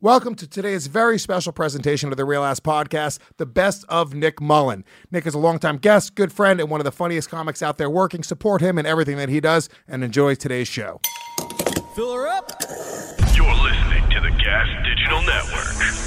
Welcome to today's very special presentation of the Real Ass Podcast, the best of Nick Mullen. Nick is a longtime guest, good friend, and one of the funniest comics out there working. Support him in everything that he does, and enjoy today's show. Fill her up. You're listening to the Gas Digital Network.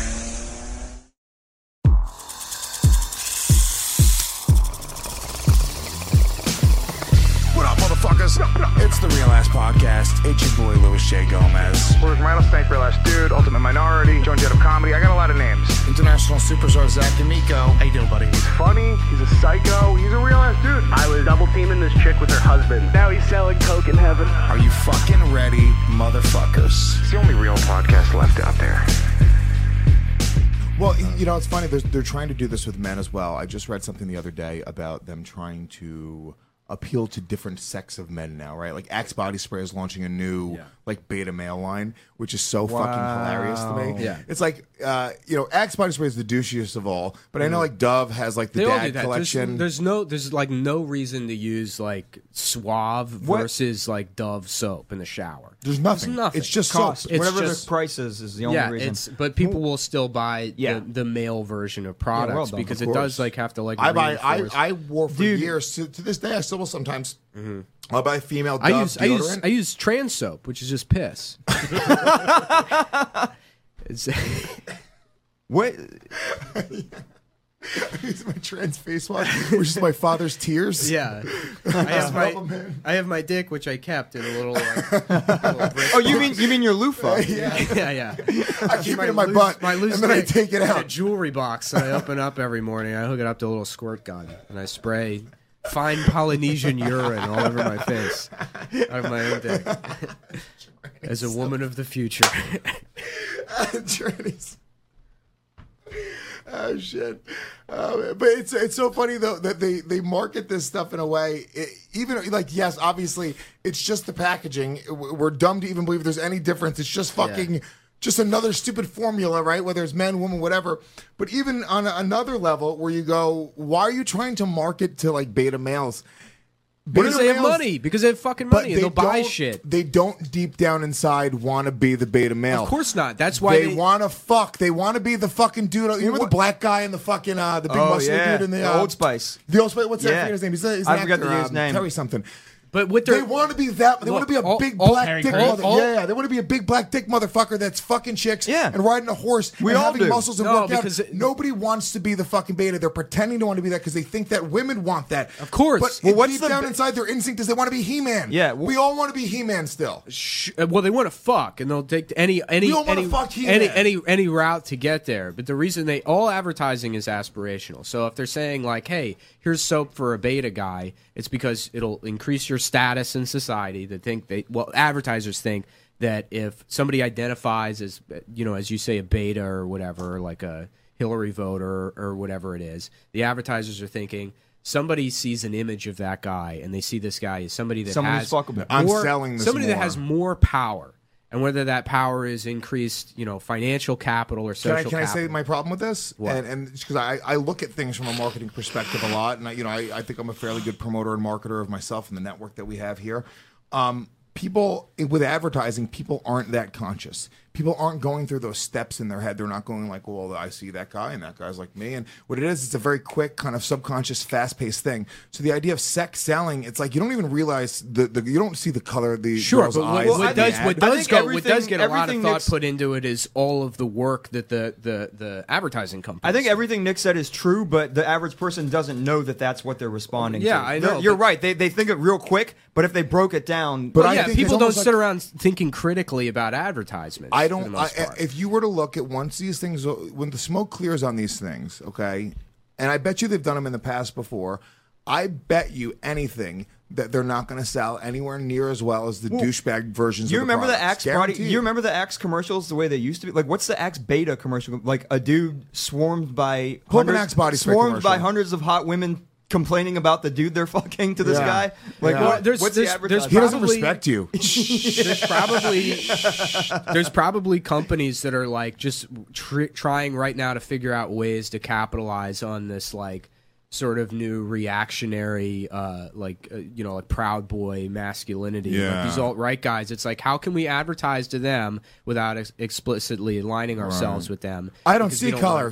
What up, motherfuckers? It's the Real Ass Podcast. It's your boy, Louis J. Gomez. Where's Rattlesnake, Real Ass Dude, Ultimate Minority, Joan Jett of Comedy. I got a lot of names. International superstar Zach D'Amico. How you doing, buddy? He's funny, he's a psycho, he's a real ass dude. I was double teaming this chick with her husband. Now he's selling coke in heaven. Are you fucking ready, motherfuckers? It's the only real podcast left out there. Well, you know, it's funny. They're trying to do this with men as well. I just read something the other day about them trying to appeal to different sects of men now, right? Like Axe Body Spray is launching a new like beta male line, which is so fucking hilarious to me. Yeah. It's like Axe Body Spray is the douchiest of all, but I know like Dove has like the dad collection. There's like no reason to use like Suave versus like Dove soap in the shower. There's nothing. It's just cost. soap. It's Whatever just- the price is the only reason. But people will still buy the male version of products well done, because of it does course. like have to like. I wore for years. To this day, I still will sometimes. I'll buy female Dove deodorant. I use trans soap, which is just piss. It's What? I use my trans face wash, which is my father's tears. yeah. I have my dick, which I kept in a little. Oh, you mean your loofah? yeah. I keep it in my butt, my loose and then I dick take it in a out. jewelry box that I open up every morning. I hook it up to a little squirt gun, and I spray fine Polynesian urine all over my face out of my own dick. As a woman of the future. Trannies. Oh shit! But it's so funny though that they market this stuff in a way. Even like yes, obviously it's just the packaging. We're dumb to even believe there's any difference. It's just fucking just another stupid formula, right? Whether it's men, woman, whatever. But even on another level, where you go, why are you trying to market to like beta males? Because they have money. Because they have fucking money and they'll buy shit. They don't deep down inside want to be the beta male. Of course not. That's why they want to fuck. They want to be the fucking dude. You remember the black guy and the fucking the big muscular dude in the Old Spice. The Old Spice. What's that his name? He's an I forgot actor, his name. Terry something. But what They want to be that. They want to be a big black dick mother. Yeah, they want to be a big black dick motherfucker that's fucking chicks and riding a horse and all having do. muscles and work out. Nobody wants to be the fucking beta. They're pretending to want to be that because they think that women want that. Of course. But deep down inside, their instinct is they want to be He-Man. Yeah, we all want to be He-Man still. Well, they want to fuck, and they'll take any route to get there. But the reason all advertising is aspirational. So if they're saying like, "Hey, here's soap for a beta guy," it's because it'll increase your status in society. Advertisers think that if somebody identifies as, as you say, a beta or whatever, like a Hillary voter or whatever it is, the advertisers are thinking. Somebody sees an image of that guy, and they see this guy as somebody that has I'm selling this somebody more. that has more power, and whether that power is increased, financial capital or social capital. Can I say my problem with this? What? And because I look at things from a marketing perspective a lot, and I think I'm a fairly good promoter and marketer of myself and the network that we have here. People with advertising, people aren't that conscious. People aren't going through those steps in their head. They're not going like, well, I see that guy and that guy's like me. And what it is, it's a very quick kind of subconscious, fast-paced thing. So the idea of sex selling, it's like you don't even realize you don't see the color of the girl's eyes. What does get a lot of thought Nick's put into it is all of the work that the advertising companies. I think everything Nick said is true, but the average person doesn't know that that's what they're responding to. Yeah, I know. You're right. They think it real quick, but if they broke it down... But I think people don't it's sit around thinking critically about advertisements. If you were to look at once these things, when the smoke clears on these things, okay, and I bet you they've done them in the past before, I bet you anything that they're not going to sell anywhere near as well as the douchebag versions. You of the remember the products. Axe body? You remember the Axe commercials the way they used to be? Like, what's the Axe beta commercial? Like a dude swarmed by Axe body spray commercial. hundreds of hot women complaining about the dude they're fucking to this guy. Like, what's the advertisement? He doesn't respect you. There's probably companies that are like just trying right now to figure out ways to capitalize on this like sort of new reactionary, like Proud Boy masculinity. Yeah. Like these alt-right guys. It's like, how can we advertise to them without explicitly aligning ourselves with them? I don't Because see we don't color.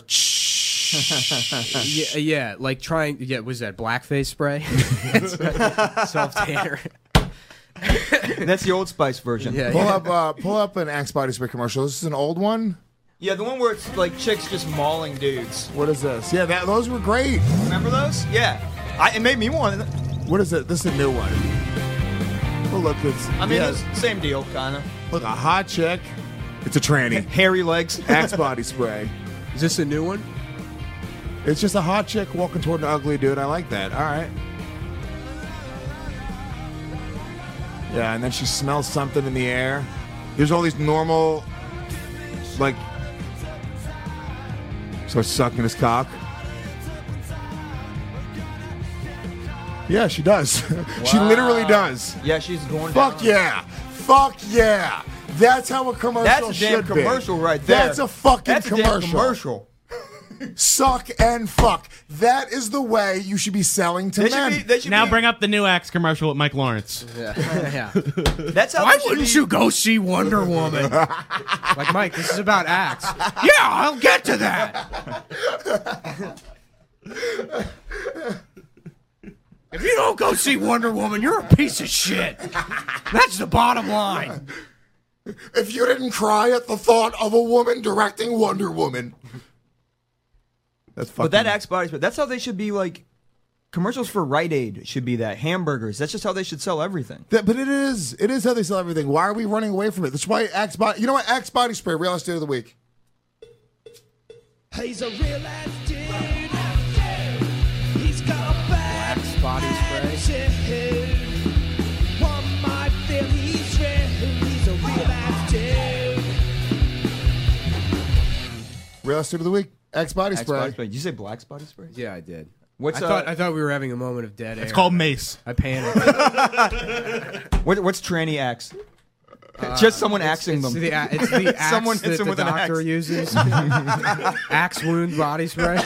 Yeah, like trying. Yeah, was that blackface spray? Self-tanner. That's the Old Spice version. Yeah, Pull up an Axe body spray commercial. This is an old one. Yeah, the one where it's like chicks just mauling dudes. What is this? Yeah, those were great. Remember those? Yeah. It made me want it. What is it? This is a new one. Oh, look, it's. I mean, it's the same deal, kind of. Look, a hot chick. It's a tranny. Hairy legs. Axe body spray. Is this a new one? It's just a hot chick walking toward an ugly dude. I like that. All right. Yeah, and then she smells something in the air. There's all these normal, like, starts sucking his cock. Yeah, she does. She literally does. Yeah, she's going Fuck down. yeah. Fuck yeah. That's how a commercial That's a should damn be. commercial right there. That's a fucking That's a commercial. damn commercial. Suck and fuck. That is the way you should be selling to men. They should Now be, bring up the new Axe commercial with Mike Lawrence. Yeah. That's how Why they should wouldn't be. you go see Wonder Woman? Like, Mike, this is about Axe. Yeah, I'll get to that. If you don't go see Wonder Woman, you're a piece of shit. That's the bottom line. If you didn't cry at the thought of a woman directing Wonder Woman. That's fucking. But that Axe body spray, that's how they should be like. Commercials for Rite Aid should be that. Hamburgers. That's just how they should sell everything. But it is how they sell everything. Why are we running away from it? That's why Axe body. You know what? Axe body spray. Real estate of the week. He's a real ass dude. He's got a bad Axe body spray. attitude. One might feel he's real. He's a real ass dude. Real estate of the week. Axe body Axe spray. body spray. Did you say Black's body spray? Yeah, I did. What's I thought we were having a moment of dead air. It's called Mace. I panicked. What's tranny axe? Just someone axing It's them. the axe Someone that hits them the with an doctor axe. uses. Axe wound body spray.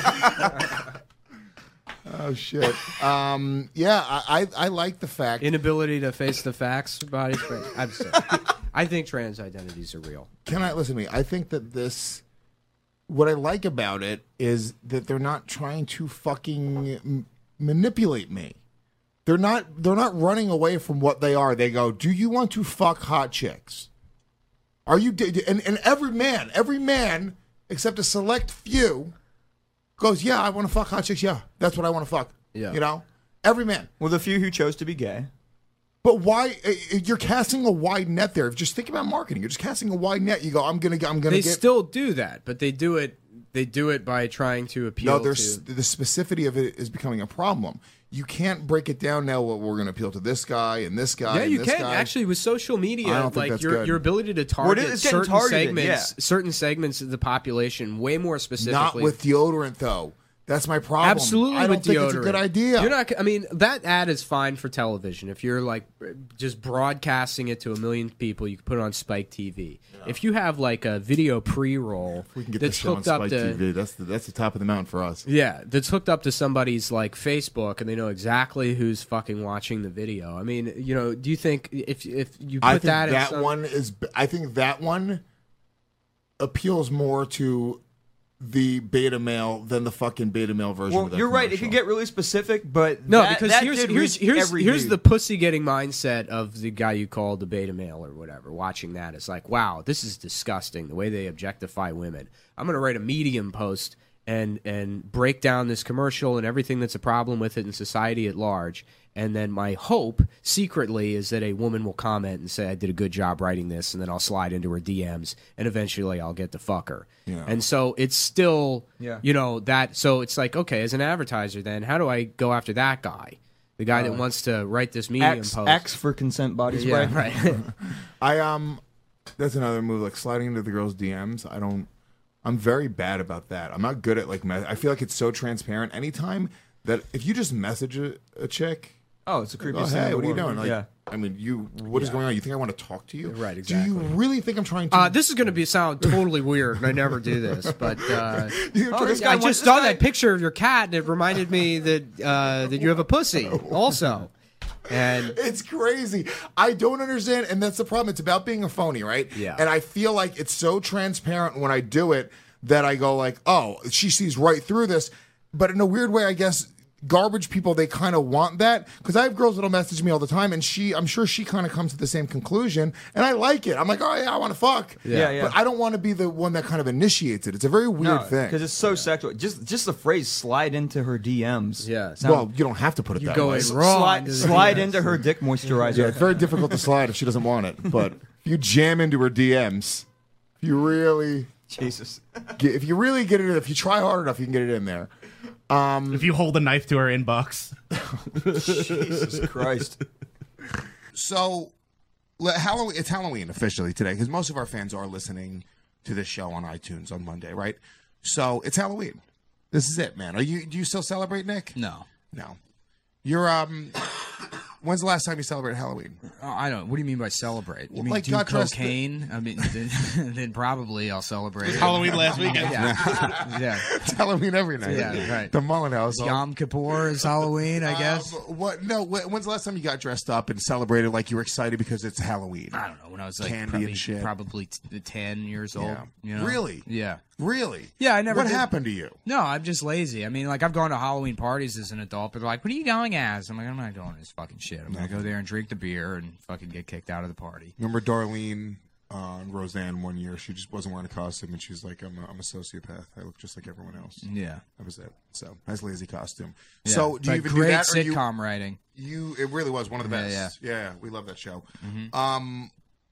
Oh shit. Yeah, I like the fact. Inability to face the facts body spray. I'm sorry. I think trans identities are real. Can I listen to me? I think that this. What I like about it is that they're not trying to fucking manipulate me. They're not running away from what they are. They go, "Do you want to fuck hot chicks? Are you?" And every man, except a select few, goes, "Yeah, I want to fuck hot chicks. Yeah, that's what I want to fuck." Yeah. You know, every man. Well, the few who chose to be gay. But why? You're casting a wide net there. Just think about marketing. You're just casting a wide net. You go, I'm gonna They get. still do that, but they do it. They do it by trying to appeal No, to. the specificity of it is becoming a problem. You can't break it down now. Well, we're going to appeal to this guy and this guy. Yeah, and you this can guy. actually with social media. I don't think like that's your good. ability to Well, target it's getting certain targeted, segments, yeah. certain segments of the population way more specifically. Not with deodorant though. That's my problem. Absolutely, I don't with think deodorant. it's a good idea. You're not. I mean, that ad is fine for television. If you're like just broadcasting it to a million people, you can put it on Spike TV. If you have like a video pre-roll we can get that's this show on hooked up Spike to TV. That's the top of the mountain for us. yeah, that's hooked up to somebody's like Facebook, and they know exactly who's fucking watching the video. I mean, you know, do you think if you put I think that in that some, one is. I think that one appeals more to the beta male than the fucking beta male version. Well, of that you're right. It commercial. can get really specific, but No, that, because that here's did here's reach every here's dude. the pussy getting mindset of the guy you call the beta male or whatever. Watching that, it's like, wow, this is disgusting. The way they objectify women. I'm gonna write a Medium post and break down this commercial and everything that's a problem with it in society at large. And then my hope, secretly, is that a woman will comment and say, I did a good job writing this, and then I'll slide into her DMs, and eventually I'll get to fuck her. Yeah. And so it's still, Yeah. you know, that. So it's like, okay, as an advertiser, then, how do I go after that guy? The guy that wants to write this Medium post. X for consent body spray. Yeah, right. That's another move, like sliding into the girls' DMs. I'm very bad about that. I'm not good at like. I feel like it's so transparent. Anytime that if you just message a chick, Oh, it's the creepiest thing. Hey, in the what are you world. doing? Like, Yeah. I mean, what is going on? You think I want to talk to you? Right, Do exactly. you really think I'm trying to? This is going to sound totally weird, and I never do this, but this guy I wants- just this saw guy- that picture of your cat, and it reminded me that you have a pussy, also. And It's crazy. I don't understand, and that's the problem. It's about being a phony, right? Yeah. And I feel like it's so transparent when I do it that I go like, oh, she sees right through this. But in a weird way, I guess garbage people, they kind of want that, because I have girls that'll message me all the time, and I'm sure she kind of comes to the same conclusion, and I like it. I'm like, oh yeah, I want to fuck. Yeah. But I don't want to be the one that kind of initiates it. It's a very weird thing. because it's so sexual. Just the phrase "slide into her DMs." Yeah. Well, you don't have to put it that go way. in raw. slide into her dick moisturizer. Yeah, it's very difficult to slide if she doesn't want it. But if you jam into her DMs, if you really Jesus. if you really get it in, if you try hard enough, you can get it in there. If you hold a knife to her inbox. Jesus Christ. So, Halloween, it's Halloween officially today, because most of our fans are listening to this show on iTunes on Monday, right? So it's Halloween. This is it, man. Do you still celebrate, Nick? No. No. You're when's the last time you celebrated Halloween? Oh, I don't. What do you mean by celebrate? You mean like do got dressed- cocaine? I mean, then probably I'll celebrate. Halloween last weekend. Yeah. It's Halloween every night. Yeah, right. The Mullen House. Yom Kippur is Halloween, I guess. What? No. When's the last time you got dressed up and celebrated like you were excited because it's Halloween? I don't know. When I was like Candy and shit. probably 10 years old. Yeah. You know? Really? Yeah. Really? Yeah, I never What did- happened to you? No, I'm just lazy. I mean, like, I've gone to Halloween parties as an adult, but they're like, what are you going as? I'm like, I'm not going to this fucking shit. I'm going to go there and drink the beer and fucking get kicked out of the party. Remember Darlene and Roseanne one year? She just wasn't wearing a costume, and she's like, I'm a sociopath. I look just like everyone else. Yeah. That was it. So nice lazy costume. Yeah. So do you But even great do that? Or sitcom writing. it really was one of the Yeah, best. Yeah, we love that show. Mm-hmm.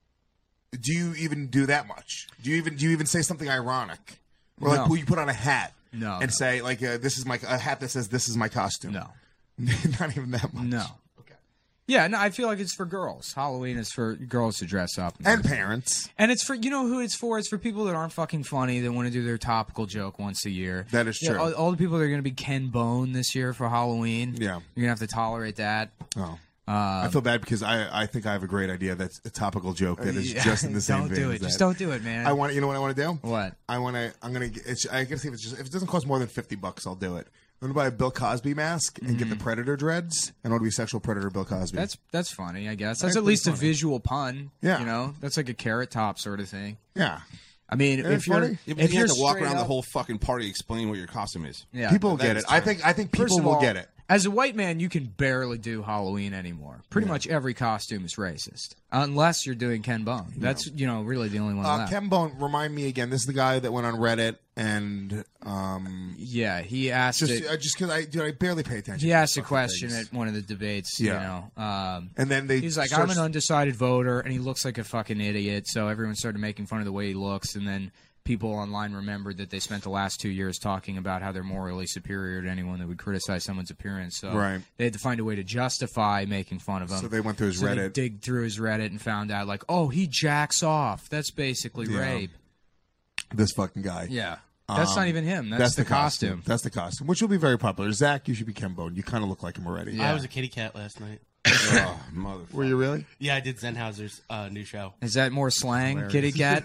Do you even do that much? Do you even say something ironic, or like No. will you put on a hat? No, and no. say like this is a hat that says this is my costume. No. Not even that much. No. Okay. Yeah, no, I feel like it's for girls. Halloween is for girls to dress up. And parents. And it's for, you know who it's for? It's for people that aren't fucking funny, that want to do their topical joke once a year. That is Yeah, true. all the people that are going to be Ken Bone this year for Halloween. Yeah. You're going to have to tolerate that. Oh. I feel bad because I think I have a great idea that's a topical joke that is Yeah. just in the same Don't vein do as it. Just that. don't do it, man. You know what I want to do? What? I gotta see if it doesn't cost more than $50, I'll do it. I'm gonna buy a Bill Cosby mask and get the Predator dreads, and I want to be sexual predator Bill Cosby. That's funny, I guess. That's That's at least pretty a funny. visual pun. Yeah. You know? That's like a Carrot Top sort of thing. yeah. I mean, Isn't it if you're funny? Yeah, but if you you're have to walk straight around the up- whole fucking party explaining what your costume is. Yeah. People that get is it. I true. think First people of will all, get it. As a white man, you can barely do Halloween anymore. Pretty much every costume is racist, unless you're doing Ken Bone. That's really the only one left. Ken Bone, remind me again. This is the guy that went on Reddit and Yeah, he asked. just because I barely pay attention. He to asked a fucking question things. at one of the debates. Yeah. You know, And then they he's like, searched- I'm an undecided voter, and he looks like a fucking idiot. So everyone started making fun of the way he looks, and then people online remembered that they spent the last 2 years talking about how they're morally superior to anyone that would criticize someone's appearance. So Right. they had to find a way to justify making fun of him. So they went through his So they Reddit. digged through his Reddit and found out, like, oh, he jacks off. That's basically Yeah. rape. This fucking guy. Yeah. That's not even him. That's the costume. That's the costume, which will be very popular. Zach, you should be Ken Bone. You kind of look like him already. Yeah. I was a kitty cat last night. Oh, motherfucker. Were you really? Yeah, I did Zenhauser's new show. Is that more slang, kitty cat?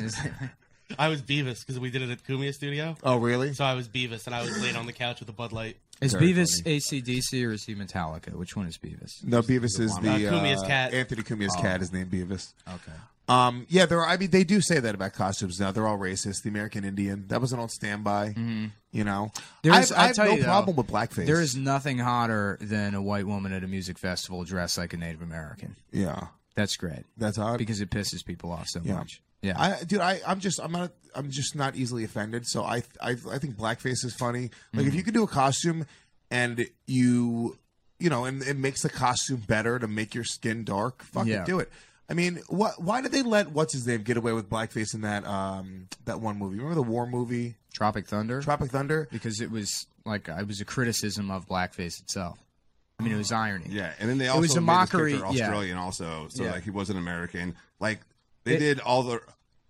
I was Beavis because we did it at Kumia Studio. Oh, really? So I was Beavis, and I was laying on the couch with a Bud Light. Is Very Beavis AC/DC or is he Metallica? Which one is Beavis? No, Beavis is the Kumia's cat. Anthony Kumia's cat is named Beavis. Okay. Yeah, they do say that about costumes now. They're all racist. The American Indian, that was an old standby. You know, I have tell no you, though, problem with blackface. There is nothing hotter than a white woman at a music festival dressed like a Native American. Yeah, That's great. that's odd. Because it pisses people off so much. Yeah. I'm just not easily offended. So I think blackface is funny. Like if you could do a costume and and it makes the costume better to make your skin dark, fucking do it. I mean, why did they let what's his name get away with blackface in that one movie? Remember the war movie Tropic Thunder? Tropic Thunder? Because it was a criticism of blackface itself. I mean, it was irony. Yeah, and then they also was a made mockery, this character yeah. Australian also, so Yeah. like he wasn't American. Like they did all the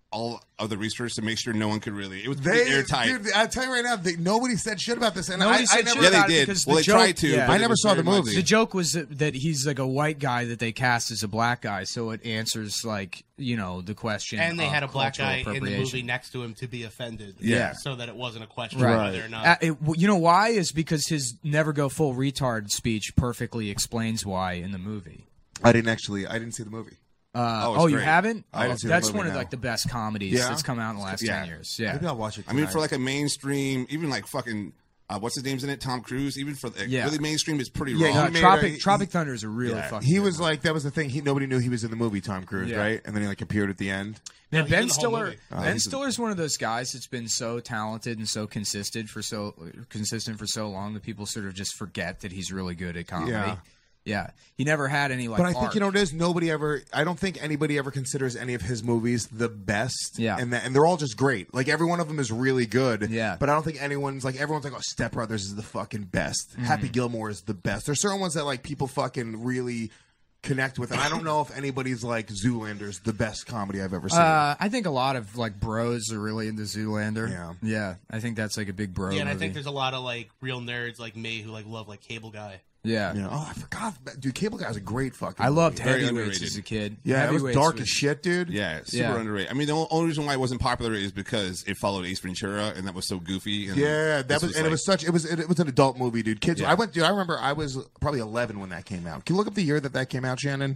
all of the research to make sure no one could really. It was They, airtight. dude, I'll tell you right now, nobody said shit about this, and Nobody I said never. shit Yeah, they about it did. because Well, the they joke, tried to. yeah. but I it never was saw the very much- movie. The joke was that he's like a white guy that they cast as a black guy, so it answers like the question. And they of had a black cultural guy in the appropriation. movie next to him to be offended. Yeah. So that it wasn't a question Right. whether or not. You know why? Is because his "never go full retard" speech perfectly explains why in the movie. I didn't see the movie. You great. haven't? I didn't see the That's movie one of now. like the best comedies Yeah? that's come out in the last 10 years. Yeah. Maybe I'll watch it. I mean, tonight. for like a mainstream, even like fucking. What's his name's in it? Tom Cruise. Even for really mainstream, it's pretty Yeah, raw. he made Tropic Thunder is a really fucking. He good was one. like that was the thing. Nobody knew he was in the movie. Tom Cruise, Yeah. right? And then he like appeared at the end. Man, he's Ben in the whole Stiller. movie. Ben Stiller's one of those guys that's been so talented and so consistent for so long that people sort of just forget that he's really good at comedy. Yeah. He never had any like. But I think arc. you know what it is. I don't think anybody ever considers any of his movies the best. Yeah. and they're all just great. Like every one of them is really good. Yeah. But I don't think everyone's like, oh, Step Brothers is the fucking best. Happy Gilmore is the best. There's certain ones that like people fucking really connect with, and I don't know if anybody's like Zoolander's the best comedy I've ever seen. I think a lot of like bros are really into Zoolander. Yeah. Yeah. I think that's like a big bro. Yeah, and I movie. think there's a lot of like real nerds like me who like love like Cable Guy. Yeah. You know, I forgot, dude. Cable Guy's a great fucking. I loved movie. Very Heavyweights underrated. as a kid. Yeah, it was Heavyweights dark as shit, dude. Yeah, super underrated. I mean, the only reason why it wasn't popular is because it followed Ace Ventura, and that was so goofy. And Yeah, that was, and it was such. It was an adult movie, dude. Kids, Yeah. I remember I was probably 11 when that came out. Can you look up the year that came out, Shannon?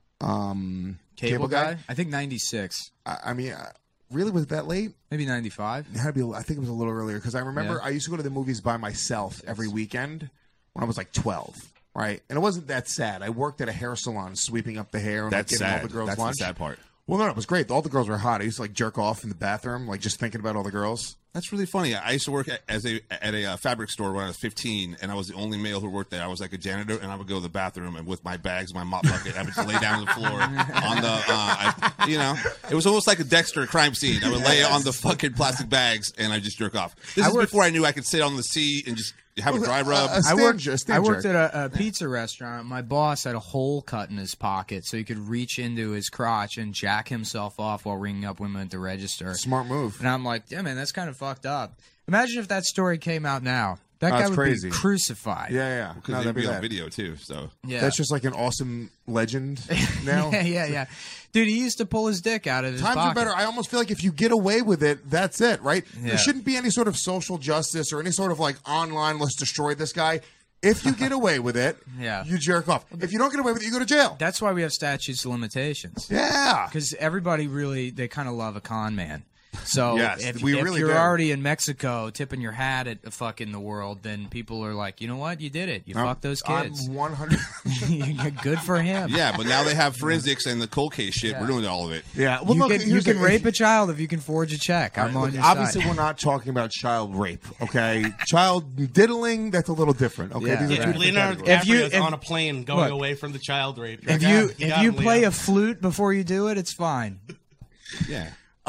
Cable Guy? I think 96. I mean, really, was it that late? Maybe 95. It had to be. I think it was a little earlier because I remember I used to go to the movies by myself every weekend when I was like 12. Right, and it wasn't that sad. I worked at a hair salon, sweeping up the hair and like, That's giving all sad. the girls That's lunch. the sad part. Well, no, it was great. All the girls were hot. I used to like jerk off in the bathroom, like just thinking about all the girls. That's really funny. I used to work at a fabric store when I was 15, and I was the only male who worked there. I was like a janitor, and I would go to the bathroom and with my bags, my mop bucket, I would just lay down on the floor on the, it was almost like a Dexter crime scene. I would lay on the fucking plastic bags, and I just jerk off. This is before I knew I could sit on the seat and just have a dry rub. I worked at a pizza restaurant. My boss had a hole cut in his pocket so he could reach into his crotch and jack himself off while ringing up women at the register. Smart move. And I'm like, yeah, man, that's kind of fucked up. Imagine if that story came out now. That guy That's would crazy. be crucified. Yeah. Because No, they'd that'd be be on that. video, too. So Yeah. That's just like an awesome legend now. yeah. Dude, he used to pull his dick out of his Times pocket. are better. I almost feel like if you get away with it, that's it, right? Yeah. There shouldn't be any sort of social justice or any sort of like online, let's destroy this guy. If you get away with it, Yeah. you jerk off. If you don't get away with it, you go to jail. That's why we have statutes of limitations. Yeah. Because everybody really, they kind of love a con man. So Yes, if we you're really do. already in Mexico tipping your hat at a fuck in the world, then people are like, you know what? You did it. You fucked those kids. I'm 100. Good for him. yeah, but now they have forensics and the cold case shit. Yeah. We're doing all of it. Yeah. Well, You look, can here's the- rape a child if you can forge a check. I'm on Look, your obviously, side. we're not talking about child rape, okay? Child diddling, that's a little different, okay? Yeah. These are two If different Leonardo categories. DiCaprio's on a plane going look, away from the child rape, If you play a flute before you do it, it's fine. Yeah.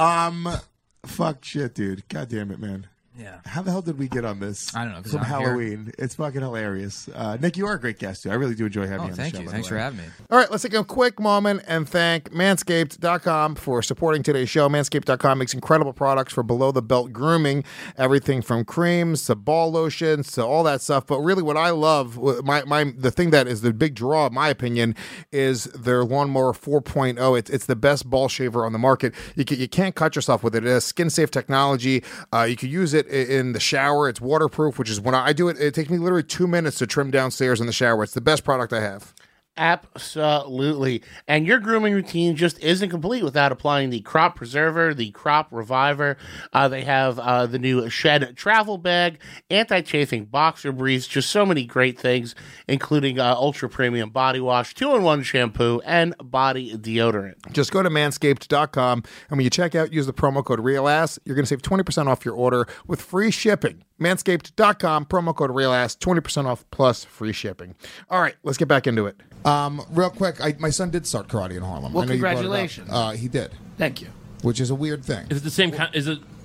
Fuck shit, dude. God damn it, man. Yeah. How the hell did we get on this? I don't know, 'cause From I'm here. Halloween. It's fucking hilarious. Nick, you are a great guest, too. I really do enjoy having you on the Thank show. you. by Thanks the for way. having me. All right, let's take a quick moment and thank Manscaped.com for supporting today's show. Manscaped.com makes incredible products for below-the-belt grooming, everything from creams to ball lotions to all that stuff. But really what I love, the thing that is the big draw, in my opinion, is their Lawnmower 4.0. It's the best ball shaver on the market. You can't cut yourself with it. It has skin-safe technology. You can use it in the shower. It's waterproof, which is when I do it, it takes me literally 2 minutes to trim downstairs in the shower. It's the best product I have. Absolutely. And your grooming routine just isn't complete without applying the Crop Preserver, the Crop Reviver. They have the new Shed Travel Bag, Anti-Chafing Boxer Briefs, just so many great things, including Ultra Premium Body Wash, 2-in-1 Shampoo, and Body Deodorant. Just go to manscaped.com, and when you check out, use the promo code REALASS. You're going to save 20% off your order with free shipping. Manscaped.com, promo code REALASS, 20% off plus free shipping. All right, let's get back into it. Real quick, my son did start karate in Harlem. Well, I know you brought it up. congratulations. He did, Thank you. which is a weird thing. Is it the same kind? Is it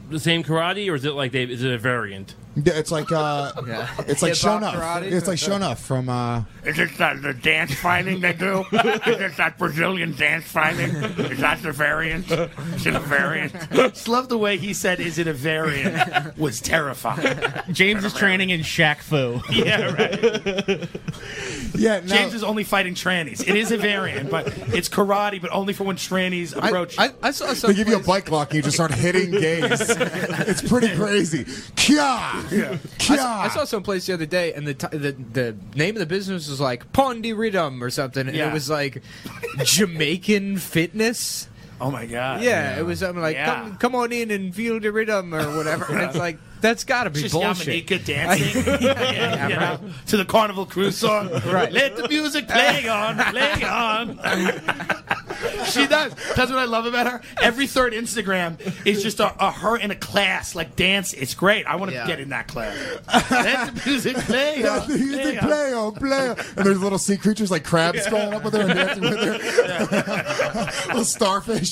the same karate, or is it like is it a variant? Yeah, it's like it's like Hip-hop Shonuff. karate? It's like Shonuff from. Is it the dance fighting they do? Is it that Brazilian dance fighting? Is that the variant? Is it a variant? Just love the way he said, "Is it a variant?" Was terrifying. James is training in Shaq Fu. Yeah, right. Yeah, James is only fighting trannies. It is a variant, but it's karate, but only for when trannies approach. I saw They give you a bike lock and you just start hitting gays. It's pretty crazy. Kya! Kya! I saw some place the other day, and the name of the business was like Pondi Rhythm or something, and Yeah. it was like Jamaican fitness. Oh my god! Yeah, it was something like Yeah. come on in and feel the rhythm or whatever. And it's like that's got to be Just bullshit. Yamanika dancing yeah, you know, to the Carnival Cruise song. Right. Let the music play on, play on. She does. That's what I love about her. Every third Instagram is just a her in a class, like dance. It's great. I want to get in that class. Let the music play on. Let the music play on. And there's little sea creatures like crabs going up with her and dancing with her. Little starfish.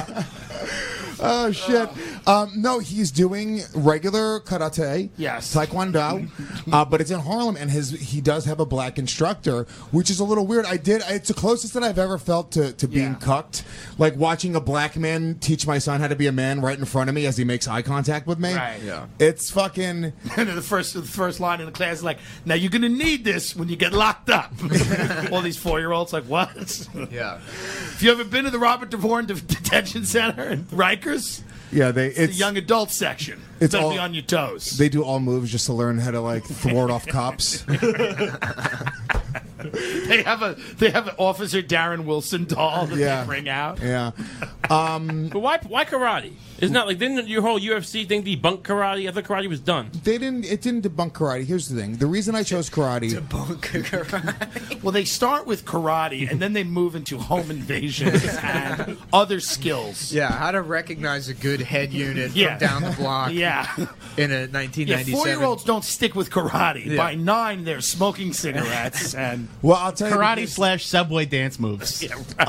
Oh shit! No, he's doing regular karate, Yes. taekwondo, but it's in Harlem, and he does have a black instructor, which is a little weird. It's the closest that I've ever felt to being cucked, like watching a black man teach my son how to be a man right in front of me as he makes eye contact with me. Right. Yeah. It's fucking. And the first line in the class is like, "Now you're gonna need this when you get locked up." All these 4-year-olds like, "What?" Yeah. Have you ever been to the Robert DeVore Detention Center in Rikers? Yeah, It's the young adult section. It's Better all- be on your toes. They do all moves just to learn how to like thwart off cops. They have an Officer Darren Wilson doll that Yeah. they bring out. Yeah. But why karate? Isn't that like didn't your whole UFC thing debunk karate? I thought karate was done. It didn't debunk karate. Here's the thing. The reason I chose karate. Well, they start with karate and then they move into home invasions and other skills. Yeah, how to recognize a good head unit Yeah. from down the block. Yeah. In a Yeah, 1997. 4-year-olds don't stick with karate. Yeah. By 9, they're smoking cigarettes and Well, I'll tell you. Karate / Subway dance moves.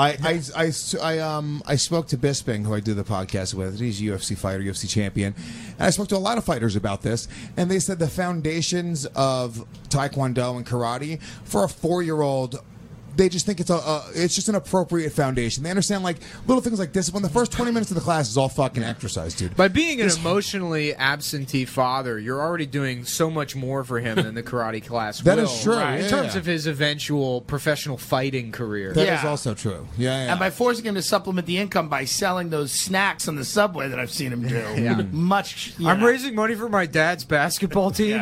I spoke to Bisping, who I do the podcast with. He's a UFC fighter, UFC champion. And I spoke to a lot of fighters about this, and they said the foundations of Taekwondo and karate for a 4-year-old. They just think it's just an appropriate foundation. They understand like little things like discipline. The first 20 minutes of the class is all fucking exercise, dude. By being an emotionally absentee father, you're already doing so much more for him than the karate class That will. is true, In yeah, terms yeah. of his eventual professional fighting career. That is also true. Yeah. And by forcing him to supplement the income by selling those snacks on the subway that I've seen him do. Yeah. Much. I'm raising money for my dad's basketball team.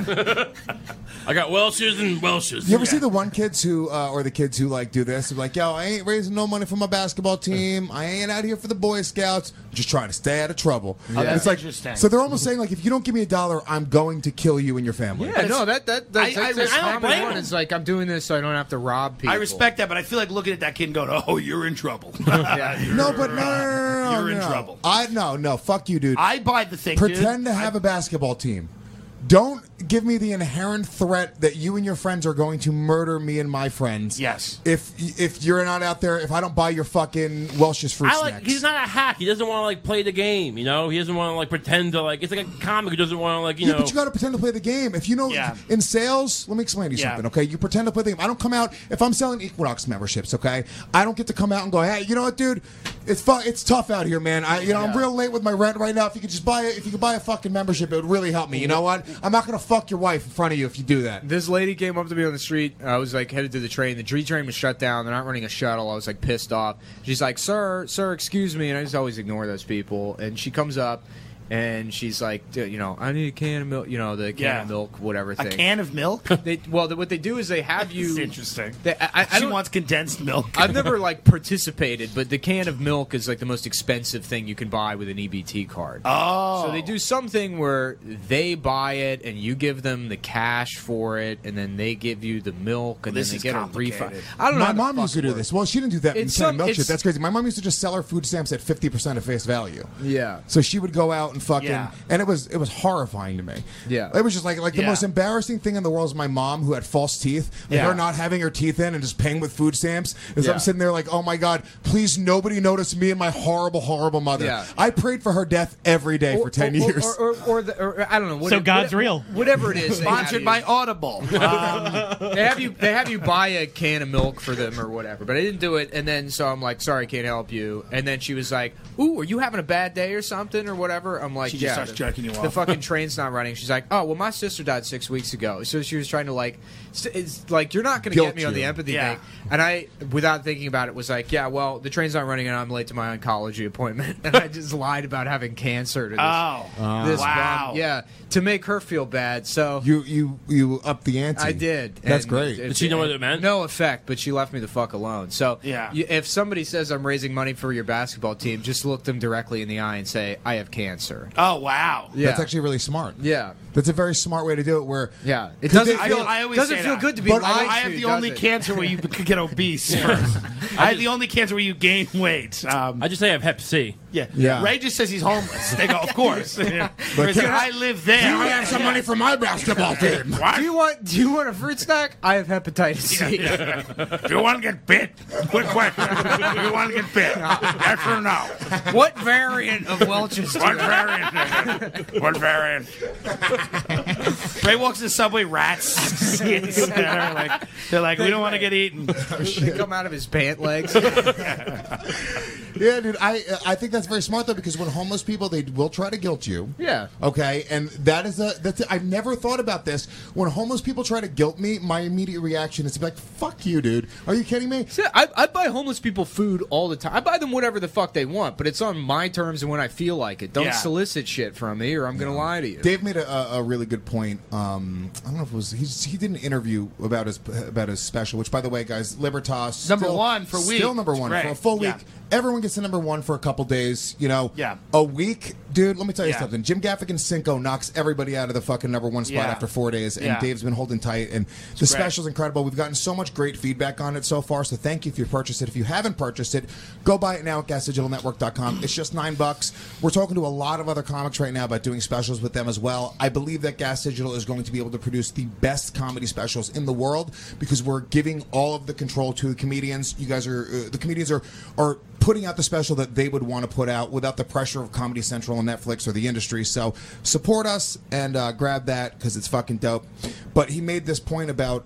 I got Welsh's and Welsh's. You ever see the one kids who, or the kids who like do this? They're like, yo, I ain't raising no money for my basketball team. I ain't out here for the Boy Scouts. I'm just trying to stay out of trouble. Oh, that's It's like, interesting. so they're almost saying like, if you don't give me $1, I'm going to kill you and your family. Yeah, no, that's I the don't common blame one. him. It's like I'm doing this so I don't have to rob people. I respect that, but I feel like looking at that kid and going, "Oh, you're in trouble." No, but no, You're in no. trouble. No, fuck you, dude. I buy the thing. Pretend dude. to have a basketball team. Don't give me the inherent threat that you and your friends are going to murder me and my friends. Yes. If you're not out there, if I don't buy your fucking Welch's fruit snacks. He's not a hack. He doesn't want to like play the game. You know, he doesn't want to like pretend to like. It's like a comic who doesn't want to like you know. But you got to pretend to play the game. If you know, in sales, let me explain to you something, okay? You pretend to play the game. I don't come out if I'm selling Equinox memberships, okay? I don't get to come out and go, hey, you know what, dude? It's tough out here, man. I'm real late with my rent right now. If you could just buy a fucking membership, it would really help me. You know what? I'm not gonna fuck your wife in front of you if you do that. This lady came up to me on the street. I was like headed to the train. The G train was shut down. They're not running a shuttle. I was like pissed off. She's like, sir, excuse me. And I just always ignore those people. And she comes up and she's like, I need a can of milk. The can of milk, whatever thing. A can of milk? What they do is they have you. That's interesting. She wants condensed milk. I've never participated, but the can of milk is like the most expensive thing you can buy with an EBT card. Oh, so they do something where they buy it and you give them the cash for it, and then they give you the milk, and then they get a refund. I don't know. My mom used to do this. Well, she didn't do that in It's milk shit. it's- That's crazy. My mom used to just sell her food stamps at 50% of face value. Yeah. So she would go out and fucking, Yeah. and it was horrifying to me. Yeah. It was just like the Yeah. most embarrassing thing in the world is my mom who had false teeth. Like Yeah. her not having her teeth in and just paying with food stamps. As Yeah. I'm sitting there like, oh my God, please nobody notice me and my horrible, horrible mother. Yeah. I prayed for her death every day for 10 years. Or I don't know. So God's real. Whatever it is. they have Sponsored you- by Audible. They have you buy a can of milk for them or whatever. But I didn't do it, and then so I'm like, sorry, I can't help you. And then she was like, ooh, are you having a bad day or something or whatever? I'm like, She just yeah. starts jerking you The off. fucking train's not running. She's like, oh, well, my sister died 6 weeks ago. So she was trying to like, it's like you're not going to Guilt get me on the you. empathy Yeah. thing. And I, without thinking about it, was like, yeah, well, the train's not running, and I'm late to my oncology appointment. And I just lied about having cancer to this. This wow. bum. Yeah, to make her feel bad. So You upped the ante. I did. That's And great. Did she know what it meant? No effect, but she left me the fuck alone. So Yeah. if somebody says I'm raising money for your basketball team, just look them directly in the eye and say, I have cancer. Oh wow. Yeah. That's actually really smart. Yeah. That's a very smart way to do it. Where Yeah. It 'Cause doesn't they- feel, I always doesn't say feel that. good to be But lied I to, have the does only it? cancer where you could get obese first. I have the only cancer where you gain weight. I just say I have Hep C. Yeah. Ray just says he's homeless. They go, of course. But Ray said, I live there. Do you have some money for my basketball team? Do you want a fruit snack? I have hepatitis C. Do you want to get bit? Quick question. Do you want to get bit? Yes or no? What variant of Welch's? do you What have? variant? What variant? Ray walks in the subway, rats. they're like, we don't want to get eaten. They come out of his pant legs. Yeah, dude. I think that's very smart though, because when homeless people, they will try to guilt you. Yeah. Okay, and that's I've never thought about this. When homeless people try to guilt me, my immediate reaction is to be like, "Fuck you, dude. Are you kidding me?" See, I buy homeless people food all the time. I buy them whatever the fuck they want, but it's on my terms and when I feel like it. Don't Yeah. solicit shit from me, or I'm going to lie to you. Dave made a really good point. I don't know if it was he did an interview about his special, which by the way, guys, Libertas Number one for a week. still number one It's for a great. full week. Yeah. Everyone gets to number one for a couple days. You know, Yeah. a week, dude. Let me tell you Yeah. something. Jim Gaffigan Cinco knocks everybody out of the fucking number one spot Yeah. after 4 days, and Yeah. Dave's been holding tight. And the great. special's incredible. We've gotten so much great feedback on it so far. So thank you if you purchased it. If you haven't purchased it, go buy it now at GasDigitalNetwork.com. It's just $9. We're talking to a lot of other comics right now about doing specials with them as well. I believe that Gas Digital is going to be able to produce the best comedy specials in the world because we're giving all of the control to the comedians. You guys are the comedians are putting out the special that they would want to put out without the pressure of Comedy Central and Netflix or the industry. So support us and grab that because it's fucking dope. But he made this point about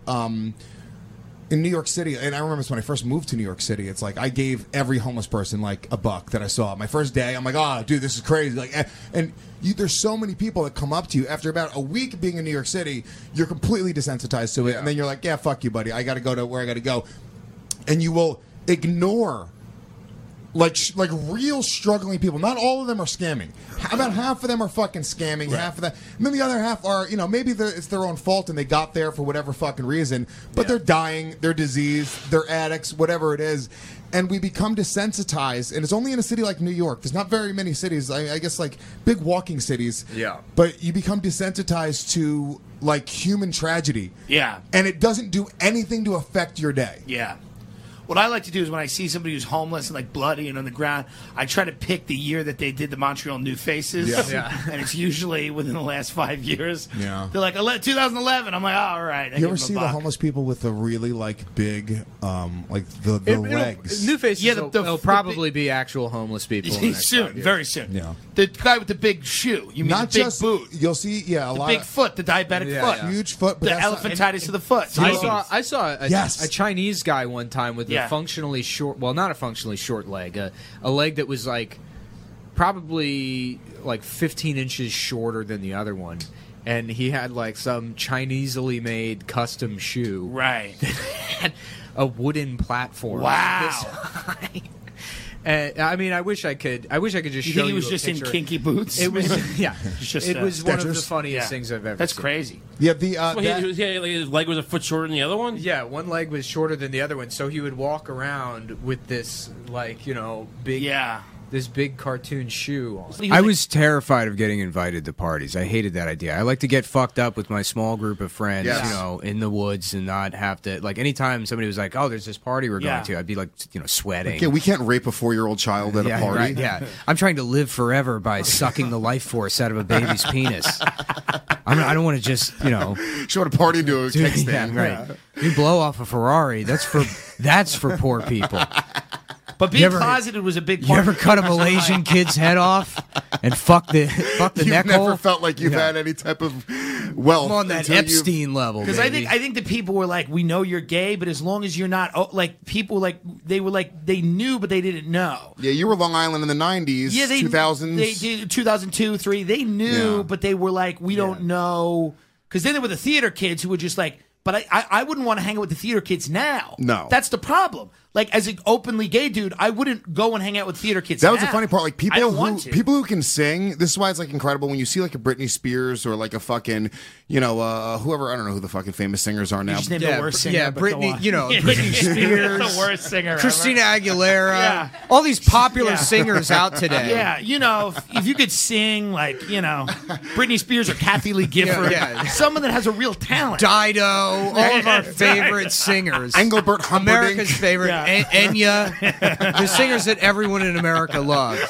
in New York City, and I remember this when I first moved to New York City. It's like I gave every homeless person like $1 that I saw. My first day, I'm like, oh, dude, this is crazy. Like, and there's so many people that come up to you after about a week being in New York City. You're completely desensitized to it, and then you're like, yeah, fuck you, buddy. I got to go to where I got to go, and you will ignore. Like real struggling people. Not all of them are scamming. About half of them are fucking scamming. Right. Half of them, and then the other half are, maybe it's their own fault and they got there for whatever fucking reason. But they're dying, they're diseased, they're addicts, whatever it is. And we become desensitized. And it's only in a city like New York. There's not very many cities. I guess like big walking cities. Yeah. But you become desensitized to like human tragedy. Yeah. And it doesn't do anything to affect your day. Yeah. What I like to do is when I see somebody who's homeless and like bloody and on the ground, I try to pick the year that they did the Montreal New Faces. Yeah. And it's usually within the last 5 years. Yeah. They're like, 2011. I'm like, oh, all right. I You give ever them a see the buck. homeless people with the really like big, like the legs? New faces. Yeah, They'll probably be actual homeless people. in the next 5 soon, years. very soon. Yeah. The guy with the big shoe. You mean Not the big just boot? You'll see, a The lot big of foot, the diabetic foot. huge foot, but The that's not- elephantitis of the foot. I saw a Chinese guy one time with Yeah. a functionally short, well, not a functionally short leg, a leg that was like probably like 15 inches shorter than the other one. And he had like some Chinesely made custom shoe. Right. That had a wooden platform. Wow. this high. I mean, I wish I could just You show think you. he was a just in picture. kinky boots? It was, yeah. Just, it was one of the Skechers? funniest Yeah. things I've ever That's seen. crazy. Yeah, the Well, his leg was a foot shorter than the other one? Yeah, one leg was shorter than the other one, so he would walk around with this, like, big, Yeah. this big cartoon shoe on. I was terrified of getting invited to parties. I hated that idea. I like to get fucked up with my small group of friends, Yes. you know, in the woods and not have to, like, anytime somebody was like, oh, there's this party we're Yeah. going to, I'd be like, you know, sweating. Yeah, we can't rape a 4-year-old child at a party. Right, yeah. I'm trying to live forever by sucking the life force out of a baby's penis. I don't want to just, you know. Show at a party to a Dude, kickstand. yeah, right. You blow off a Ferrari. That's for poor people. But being You ever- closeted was a big You part. ever of cut a personal Malaysian life. kid's head off and fuck the You've neck never hole? felt like you've Yeah. had any type of wealth. I'm on that until you've- Epstein level. Because I think the people were like, we know you're gay, but as long as you're not, like people like they were like they knew, but they didn't know. Yeah, you were Long Island in the 90s, Yeah, 2000s. They did 2002, 3. They knew, Yeah. but they were like, we don't know. Because then there were the theater kids who were just like, but I wouldn't want to hang out with the theater kids now. No. That's the problem. Like, as an openly gay dude, I wouldn't go and hang out with theater kids That was the now. funny part. Like I don't people want to. who can sing. This is why it's like incredible when you see like a Britney Spears or like a fucking, you know, whoever. I don't know who the fucking famous singers are now. just named the worst singer. yeah, but go Britney, on. you know, Yeah, Britney Spears, Spears, the worst singer. Christina ever. Aguilera, Yeah. all these popular Yeah. singers out today. Yeah, you know, if you could sing like, you know, Britney Spears or Kathy Lee Gifford, Yeah. someone that has a real talent. Dido, all of our favorite singers. Engelbert Humperdinck. America's favorite, Yeah. Enya, the singers that everyone in America loves.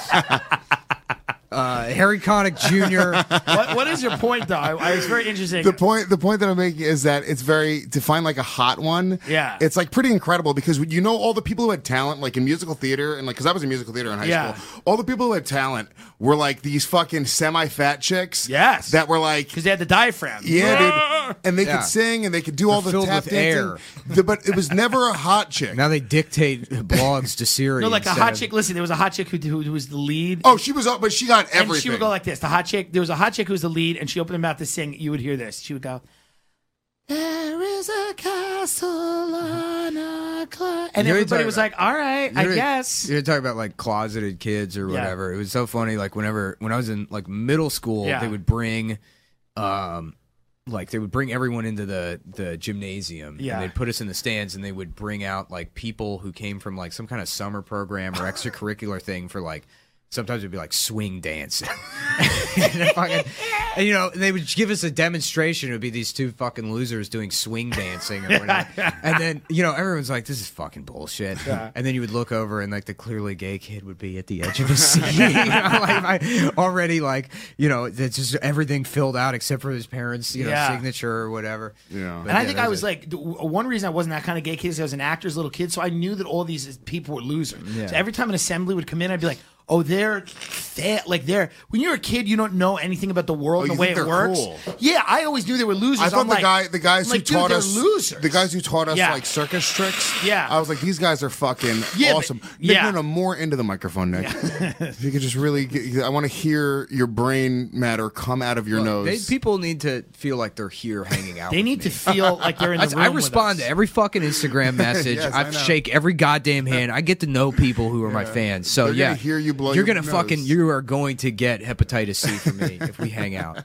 Harry Connick Jr. What is your point, though? I was very interesting. The point that I'm making is that it's very to find like a hot one. Yeah. it's like pretty incredible because you know all the people who had talent like in musical theater and like because I was in musical theater in high Yeah. school. All the people who had talent were like these fucking semi-fat chicks. Yes. that were like because they had the diaphragm. yeah, dude, and they Yeah. could sing and they could do all the filled tap with dancing. air. But it was never a hot chick. Now they dictate blogs to Siri. No, like a instead hot of- chick. Listen, there was a hot chick who was the lead. Oh, she was up, but she got And everything. she would go like this. The hot chick. There was a hot chick who was the lead, and she opened her mouth to sing. You would hear this. She would go, "There is a castle on a cloud," and You know what everybody you're was talking like, "All right, I You're- guess." You're talking about like closeted kids or Yeah. whatever. It was so funny. Like when I was in like middle school, Yeah. they would bring, like they would bring everyone into the gymnasium. Yeah. And they'd put us in the stands, and they would bring out like people who came from like some kind of summer program or extracurricular thing for like. Sometimes it'd be like swing dancing. and you know, they would give us a demonstration. It would be these two fucking losers doing swing dancing or whatever. And then, you know, everyone's like, this is fucking bullshit. Yeah. And then you would look over and like the clearly gay kid would be at the edge of his seat. You know, like, already like, you know, it's just everything filled out except for his parents, you know, Yeah. signature or whatever. Yeah. But And I yeah, think that I was it. like, one reason I wasn't that kind of gay kid is I was an actor's little kid, so I knew that all these people were losers. Yeah. So every time an assembly would come in, I'd be like, oh, they're fat. Like when you're a kid, you don't know anything about the world and Oh, the you way think it they're works. cool. Yeah, I always knew they were losers. I thought I'm the like, guys I'm who like, dude, taught they're us losers. the guys who taught us Yeah. like circus tricks. Yeah. I was like, these guys are fucking Yeah, but- awesome. Nick, yeah. no, more into the microphone, Nick. If you could just really, I want to hear your brain matter come out of your nose. People need to feel like they're here hanging out. They with need me. to feel like they're in the room I with respond us. to every fucking Instagram message. Yes, I I know. shake every goddamn hand. I get to know people who are my fans. So They're yeah, gonna hear you blow You're your gonna nose. fucking. You are going to get hepatitis C from me if we hang out.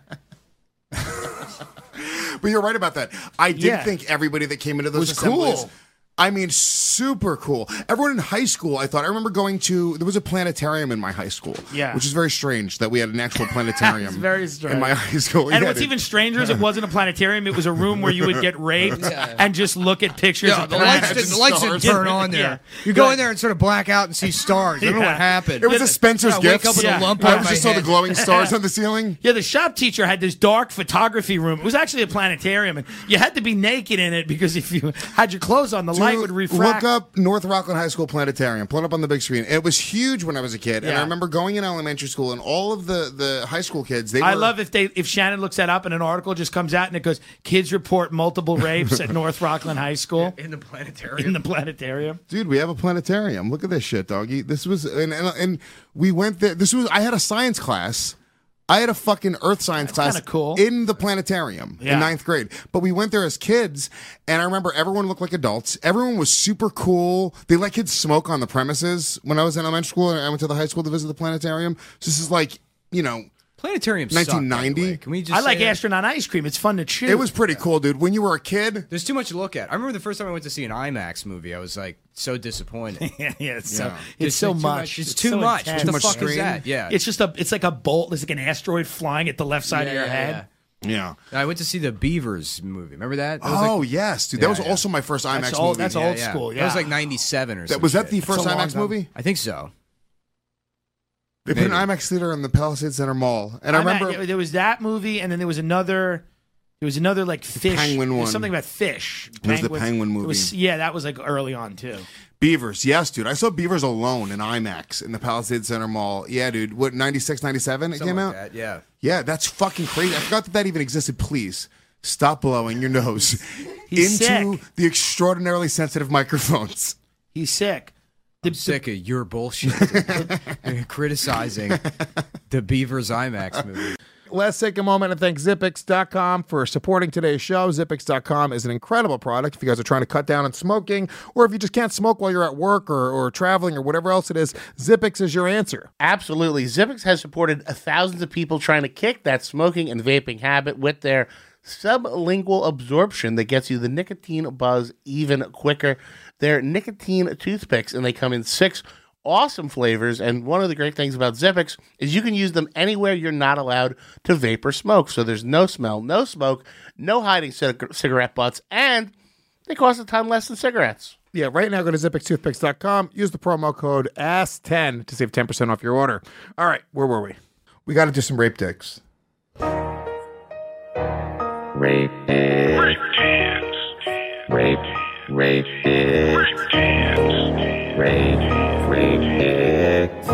But you're right about that. I did Yeah. think everybody that came into those Was assemblies, cool. I mean, super cool. Everyone in high school, I remember going to, there was a planetarium in my high school. Yeah. Which is very strange that we had an actual planetarium. It's very strange. In my high school. And Yeah, what's dude. even stranger is it wasn't a planetarium. It was a room where you would get raped and just look at pictures Yeah, of the lights planets. didn't turn on there. Yeah. You go in there and sort of black out and see stars. I don't know what happened. It was a Spencer's I wake Gifts. up with a lump I on my just saw the head. glowing stars on the ceiling. Yeah, the shop teacher had this dark photography room. It was actually a planetarium, and you had to be naked in it because if you had your clothes on, the light Dude, would refract. Look up North Rockland High School Planetarium. Pull it up on the big screen. It was huge when I was a kid, and Yeah. I remember going in elementary school, and all of the high school kids. They I were, love if Shannon looks that up and an article just comes out and it goes, kids report multiple rapes at North Rockland High School. in the planetarium. In the planetarium. Dude, we have a planetarium. Look at this shit, doggy. This was and we went there. This was I had a science class. I had a fucking earth science class kinda cool. in the planetarium Yeah. in 9th grade. But we went there as kids, and I remember everyone looked like adults. Everyone was super cool. They let kids smoke on the premises. When I was in elementary school, and I went to the high school to visit the planetarium. So this is like, you know, Planetarium 1990. Can we just I like say that? astronaut ice cream. It's fun to chew. It was pretty cool, dude. When you were a kid, There's too much to look at. I remember the first time I went to see an IMAX movie, I was like so disappointed. yeah, it's so Yeah. it's Just so too much. It's too so much. intense. What the fuck is that? Yeah. It's like a bolt. There's like an asteroid flying at the left side of your head. yeah. I went to see the Beavers movie. Remember that? That was Oh like, yes, dude. That was Yeah. also my first IMAX That's movie. old- that's old school, That was yeah. like 97 or That something. was that the first a long IMAX time. movie? I think so. They put an Maybe. IMAX theater in the Palisades Center Mall, and I remember there was that movie, and then there was another. There was another like fish. Penguin there was one. something about fish. It was the Penguin movie. It was, yeah, that was like early on too. Beavers. Yes, dude. I saw Beavers alone in IMAX in the Palisades Center Mall. Yeah, dude. What 96, 97 it Something came like out? that, yeah. Yeah, that's fucking crazy. I forgot that even existed. Please stop blowing your nose He's into sick. the extraordinarily sensitive microphones. He's sick. I'm sick of your bullshit. Criticizing the Beavers IMAX movie. Let's take a moment and thank Zippix.com for supporting today's show. Zippix.com is an incredible product if you guys are trying to cut down on smoking, or if you just can't smoke while you're at work or traveling or whatever else it is. Zippix is your answer. Absolutely. Zippix has supported thousands of people trying to kick that smoking and vaping habit with their sublingual absorption that gets you the nicotine buzz even quicker. They're nicotine toothpicks, and they come in 6 awesome flavors. And one of the great things about Zippix is you can use them anywhere you're not allowed to vape or smoke. So there's no smell, no smoke, no hiding cigarette butts, and they cost a ton less than cigarettes. Yeah, right now go to ZippixToothpicks.com. Use the promo code ASS10 to save 10% off your order. All right, where were we? We got to do some rape dicks. Rape dicks. Rape dicks. Rape dicks.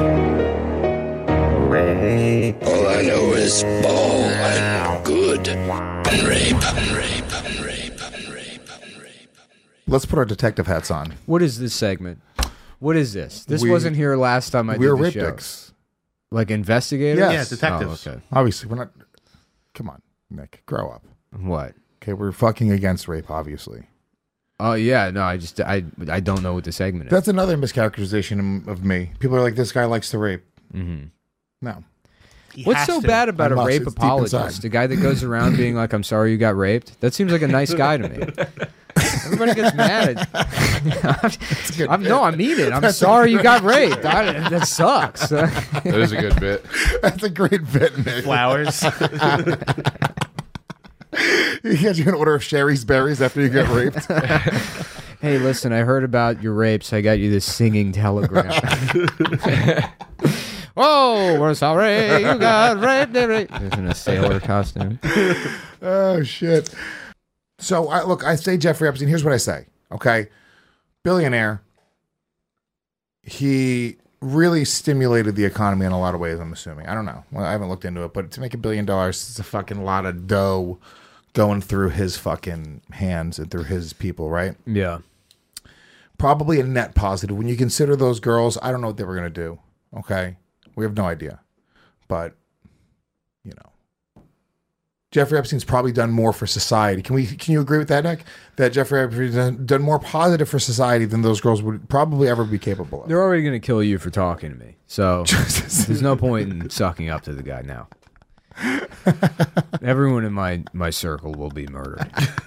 Rape. All I know is ball and good and rape and rape and rape and rape and rape. Let's put our detective hats on. What is this segment? What is this? This We- wasn't here last time I did We're the rape show. dicks. Like investigators? Yes. Yeah, detectives. Oh, okay. Obviously, we're not. Come on, Nick, grow up. What? Okay, we're fucking against rape, obviously. Oh yeah, no, I don't know what the segment is. That's another mischaracterization of me. People are like, this guy likes to rape. Mm-hmm. No. What's so bad about I a must. rape It's deep apologist? inside. The guy that goes around being like, "I'm sorry you got raped." That seems like a nice guy to me. Everybody gets mad. I mean it. I'm sorry you got raped. That sucks. That is a good bit. That's a great bit, Nick. Flowers. You get you an order of Sherry's berries after you get raped. Hey, listen, I heard about your rapes. I got you this singing telegram. Oh, we're sorry you got raped. He's in a sailor costume. Oh, shit. So, I say Jeffrey Epstein. Here's what I say, okay? Billionaire. He really stimulated the economy in a lot of ways, I'm assuming. I don't know. Well, I haven't looked into it, but to make $1 billion, it's a fucking lot of dough going through his fucking hands and through his people, right? Yeah. Probably a net positive. When you consider those girls, I don't know what they were going to do, okay? We have no idea. But, you know. Jeffrey Epstein's probably done more for society. Can you agree with that, Nick? That Jeffrey Epstein's done more positive for society than those girls would probably ever be capable of. They're already going to kill you for talking to me. So there's no point in sucking up to the guy now. Everyone in my circle will be murdered.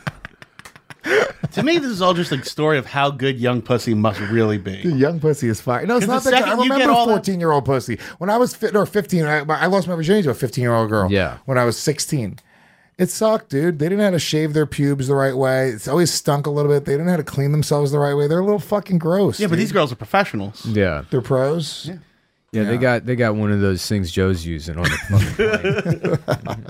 To me, this is all just a story of how good young pussy must really be. Dude, young pussy is fine. No, it's not the that good. I second you get remember all that- 14-year-old pussy. When I was 15, I lost my virginity to a 15-year-old girl. Yeah. When I was 16. It sucked, dude. They didn't know how to shave their pubes the right way. It's always stunk a little bit. They didn't know how to clean themselves the right way. They're a little fucking gross. Yeah, but dude. these girls are professionals. Yeah. They're pros. Yeah, they got one of those things Joe's using on the fucking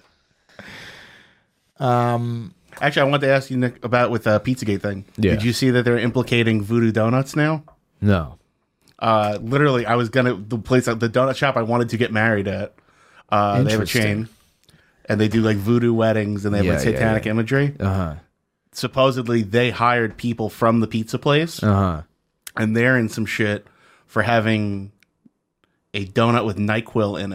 plane. Actually, I wanted to ask you, Nick, about with the Pizzagate thing. Yeah. Did you see that they're implicating Voodoo Donuts now? No. Literally, the donut shop I wanted to get married at. They have a Interesting. chain, and they do like voodoo weddings, and they have like Yeah, satanic yeah. imagery. Uh-huh. Supposedly, they hired people from the pizza place, Uh-huh. and they're in some shit for having a donut with NyQuil in it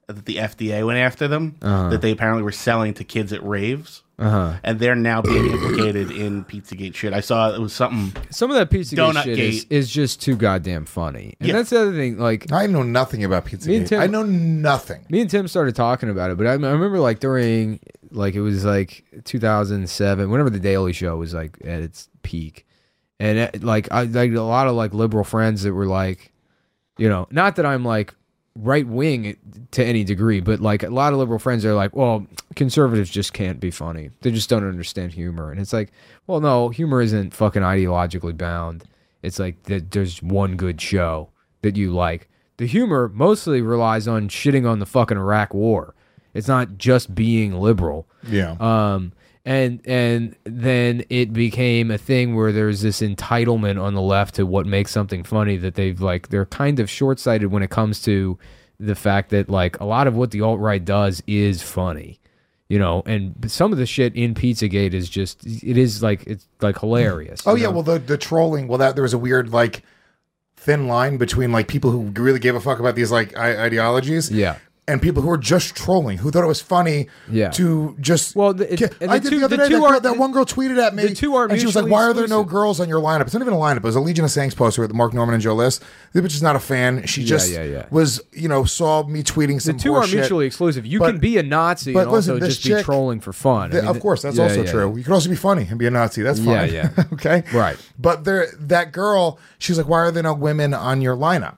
that the FDA went after them, that they apparently were selling to kids at raves. And they're now being implicated in Pizzagate shit. I saw it was something. Some of that Pizzagate Donut shit Gate. is just too goddamn funny. And Yeah. that's the other thing. Like, I know nothing about Pizzagate. I know nothing. Me and Tim started talking about it, but I remember like during, like, it was like 2007, whenever the Daily Show was like at its peak. And I like a lot of like liberal friends that were like, you know, not that I'm like right wing to any degree, but like a lot of liberal friends are like, well, conservatives just can't be funny. They just don't understand humor. And it's like, well, no, humor isn't fucking ideologically bound. It's like that there's one good show that you like. The humor mostly relies on shitting on the fucking Iraq war. It's not just being liberal. Yeah. And then it became a thing where there's this entitlement on the left to what makes something funny that they're kind of short-sighted when it comes to the fact that like a lot of what the alt-right does is funny, you know, and some of the shit in Pizzagate is just it's like hilarious. Oh you yeah, know? well the trolling. Well, there was a weird like thin line between like people who really gave a fuck about these like ideologies. Yeah. And people who were just trolling, who thought it was funny to just... Well, I did the other day, that one girl tweeted at me, and she was like, why are there no girls on your lineup? It's not even a lineup. It was a Legion of Saints poster with Mark Norman and Joe List. The bitch is not a fan. She just was, you know, saw me tweeting some The two are bullshit. mutually exclusive. You can be a Nazi and also just be trolling for fun. Of course, that's also true. You can also be funny and be a Nazi. That's fine. Yeah. Okay? Right. But that girl, she's like, why are there no women on your lineup?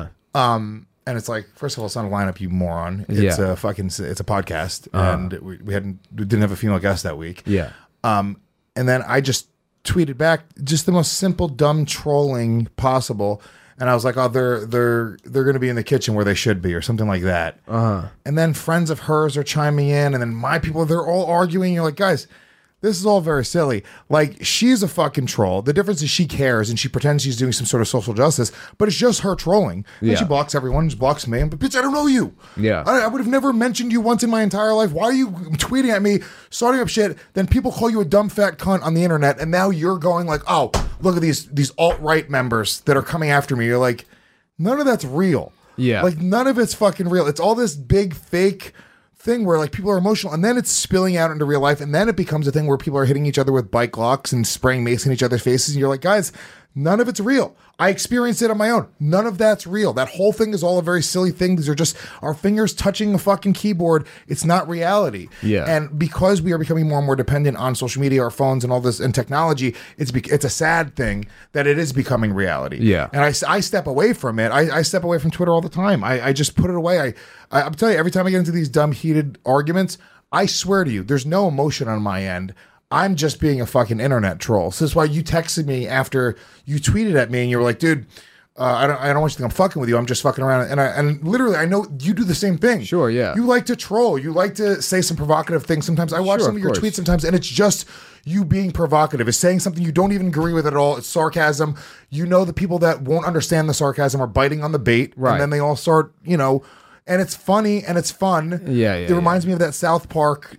And it's like, first of all, it's not a lineup, you moron. It's a podcast, and we didn't have a female guest that week. Yeah. And then I just tweeted back just the most simple, dumb trolling possible, and I was like, oh, they're going to be in the kitchen where they should be, or something like that. And then friends of hers are chiming in, and then my people, they're all arguing. You're like, guys, this is all very silly. Like, she's a fucking troll. The difference is she cares and she pretends she's doing some sort of social justice, but it's just her trolling. And she blocks everyone, just blocks me. But bitch, I don't know you. Yeah. I would have never mentioned you once in my entire life. Why are you tweeting at me, starting up shit? Then people call you a dumb fat cunt on the internet, and now you're going like, oh, look at these alt-right members that are coming after me. You're like, none of that's real. Yeah. Like, none of it's fucking real. It's all this big fake thing where like people are emotional, and then it's spilling out into real life, and then it becomes a thing where people are hitting each other with bike locks and spraying mace in each other's faces, and you're like, guys, none of it's real. I experienced it on my own. None of that's real. That whole thing is all a very silly thing. These are just our fingers touching a fucking keyboard. It's not reality. Yeah. And because we are becoming more and more dependent on social media, our phones, and all this and technology, it's a sad thing that it is becoming reality. Yeah. And I step away from it. I step away from Twitter all the time. I just put it away. I'm telling you, every time I get into these dumb heated arguments, I swear to you, there's no emotion on my end. I'm just being a fucking internet troll. So that's why you texted me after you tweeted at me, and you were like, dude, I don't want you to think I'm fucking with you. I'm just fucking around. And literally, I know you do the same thing. Sure, yeah. You like to troll. You like to say some provocative things sometimes. I watch some of your tweets sometimes, and it's just you being provocative. It's saying something you don't even agree with at all. It's sarcasm. You know the people that won't understand the sarcasm are biting on the bait. Right. And then they all start, you know... And it's funny and it's fun. Yeah. It reminds me of that South Park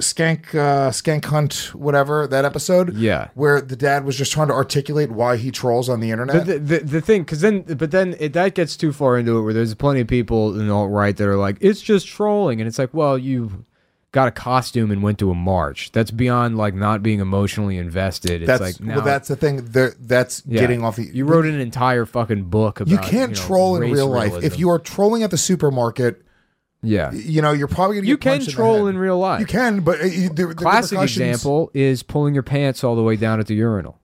skank hunt, whatever, that episode. Yeah. Where the dad was just trying to articulate why he trolls on the internet. But the thing, that gets too far into it where there's plenty of people in the alt-right that are like, it's just trolling. And it's like, well, you got a costume and went to a march. That's beyond like not being emotionally invested. It's like now, well, that's the thing. That's getting off the... You wrote an entire fucking book about... You can't troll in real life. If you are trolling at the supermarket... Yeah, you know, you're probably going to get punched in the troll head. in real life. You can, but the classic repercussions- example is pulling your pants all the way down at the urinal.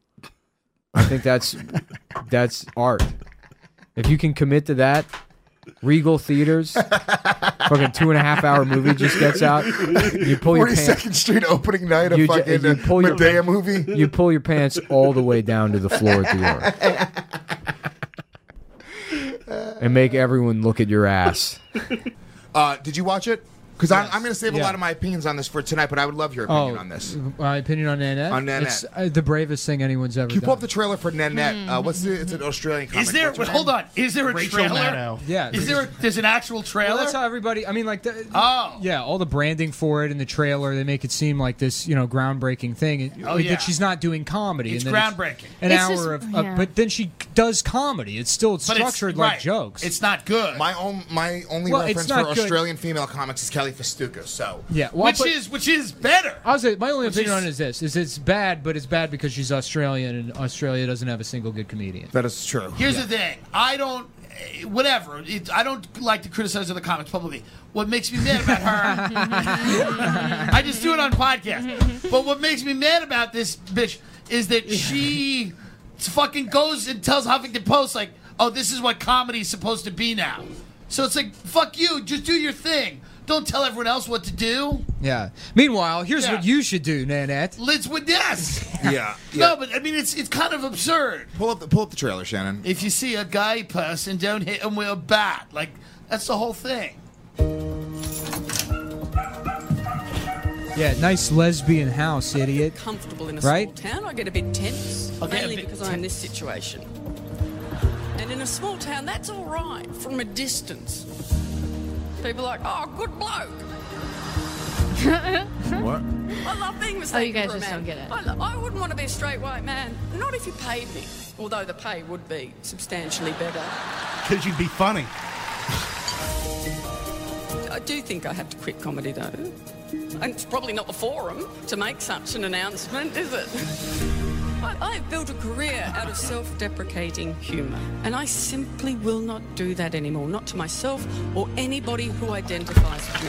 I think that's art. If you can commit to that, Regal Theaters, fucking 2.5 hour movie just gets out. You pull your pants. 42nd Street opening night of fucking Medea movie. You pull your pants all the way down to the floor at the urinal, and make everyone look at your ass. Did you watch it? Because I'm going to save a lot of my opinions on this for tonight, but I would love your opinion on this. My opinion on Nanette? On Nanette. It's the bravest thing anyone's ever Can you done. pull up the trailer for Nanette? It's an Australian comic. Is there? What's her Hold name? on. Is there a Rachel trailer? Maddow. Yeah. There's an actual trailer? Well, that's how everybody. I mean, like, Oh. yeah, all the branding for it in the trailer, they make it seem like this, groundbreaking thing. Oh, yeah. That she's not doing comedy. It's and then groundbreaking. An It's hour just- of, but then she does comedy. It's still structured like jokes. It's not good. My only Well, it's reference not for good. Australian female comics is Kelly Festuca. So Yeah, well, which is better. I was my only Which opinion is- on it is this: is it's bad, but it's bad because she's Australian, and Australia doesn't have a single good comedian. That is true. Here's the thing. I don't. Whatever. I don't like to criticize other comics publicly. What makes me mad about her? I just do it on podcast. But what makes me mad about this bitch is that she fucking goes and tells Huffington Post like, "Oh, this is what comedy's supposed to be now." So it's like, fuck you. Just do your thing. Don't tell everyone else what to do. Yeah. Meanwhile, here's Yeah. what you should do, Nanette. Let's with this. Yeah. No, but I mean, it's kind of absurd. Pull up the trailer, Shannon. If you see a gay person, don't hit him with a bat. Like, that's the whole thing. Yeah, nice lesbian house, idiot. Comfortable in a Right? small town, I get a bit tense, mainly because I'm in this situation. And in a small town, that's all right from a distance. People are like, oh, good bloke. What? I love being mistaken Oh, you guys for a just man. don't get it. I wouldn't want to be a straight white man, not if you paid me. Although the pay would be substantially better. Because you'd be funny. I do think I have to quit comedy, though. And it's probably not the forum to make such an announcement, is it? I've built a career out of self-deprecating humour, and I simply will not do that anymore, not to myself or anybody who identifies with me.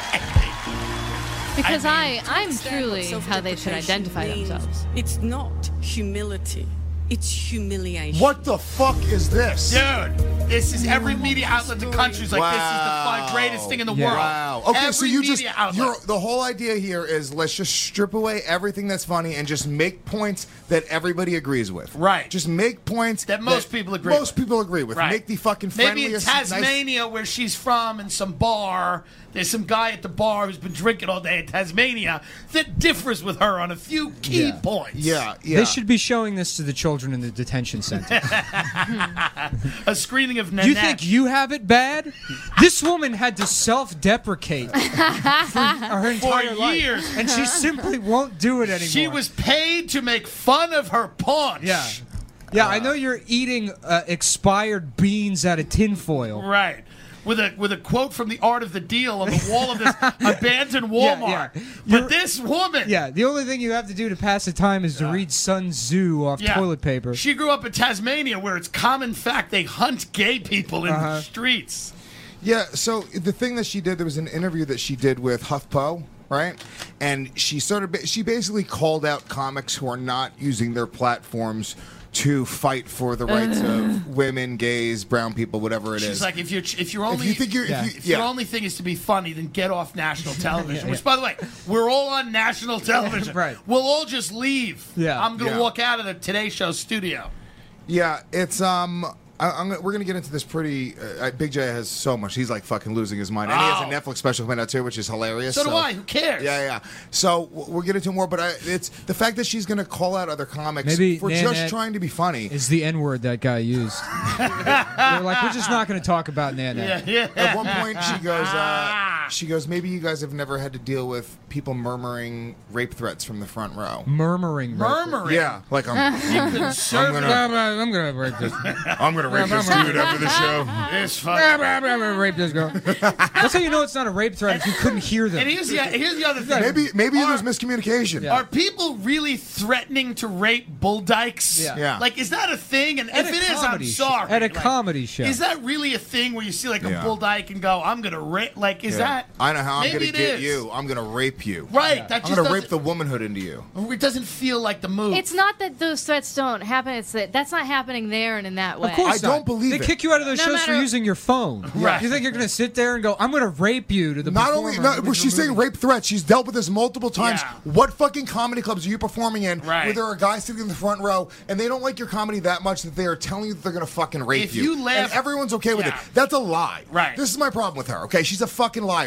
Because I'm understand what truly how they should self-deprecation identify means. themselves. It's not humility. It's humiliation. What the fuck is this? Dude, this is every media outlet in the country is like, this is the greatest thing in the world. Wow. Okay, every so you media outlet. the whole idea here is let's just strip away everything that's funny and just make points that everybody agrees with. Right. Just make points that most people agree Most people agree with. Right. Make the fucking Maybe in friendliest, nice- Tasmania, where she's from, in some bar, there's some guy at the bar who's been drinking all day in Tasmania that differs with her on a few key points. Yeah, They should be showing this to the children in the detention center. A screening of Nanette. You think you have it bad? This woman had to self-deprecate for her entire life, years. and she simply won't do it anymore. She was paid to make fun of her paunch. Yeah, I know you're eating expired beans out of tinfoil. Right. With a quote from The Art of the Deal on the wall of this abandoned Walmart. Yeah. But this woman. Yeah, the only thing you have to do to pass the time is to read Sun Tzu off toilet paper. She grew up in Tasmania, where it's common fact they hunt gay people in Uh-huh. the streets. Yeah, so the thing that she did, there was an interview that she did with HuffPo, right? And she she basically called out comics who are not using their platforms to fight for the rights of women, gays, brown people, whatever it is. She's like, if your only thing is to be funny, then get off national television. Which, by the way, we're all on national television. Right. We'll all just leave. Yeah. I'm gonna Yeah. walk out of the Today Show studio. Yeah, it's we're gonna get into this pretty. Big J has so much. He's like fucking losing his mind, and he has a Netflix special coming out too, which is hilarious. So do I. Who cares? Yeah. So we'll get into more, but it's the fact that she's gonna call out other comics Maybe for Nanette just trying to be funny. Is the N-word that guy used. They're like, we're just not going to talk about Nanette. At one point, she goes, maybe you guys have never had to deal with people murmuring rape threats from the front row. Murmuring. Yeah, like I'm gonna rape this. I'm gonna rape this dude after the show. This I'm gonna rape this girl. That's how you know it's not a rape threat if you couldn't hear them. And here's the other thing. Maybe there's miscommunication. Are people really threatening to rape bull dykes? Yeah. Like, is that a thing? And At if a it is, I'm comedy show. sorry. At a Like, comedy show. Is that really a thing where you see like a Yeah. bull dyke and go, I'm gonna rape? Like, is that? I know how I'm Maybe gonna it get is. you. I'm gonna rape you. Right. That I'm just gonna doesn't- rape the womanhood into you. It doesn't feel like the move. It's not that those threats don't happen. It's that that's not happening there and in that way. Of course not. They kick you out of those No shows for matter- using your phone. Right. You think you're going to sit there and go, I'm going to rape you to the Not performer? only, no, she's saying rape threats. She's dealt with this multiple times. Yeah. What fucking comedy clubs are you performing in Right. where there are guys sitting in the front row and they don't like your comedy that much that they are telling you that they're going to fucking rape If you laugh- and everyone's okay with Yeah. it. That's a lie. Right. This is my problem with her, okay? She's a fucking liar.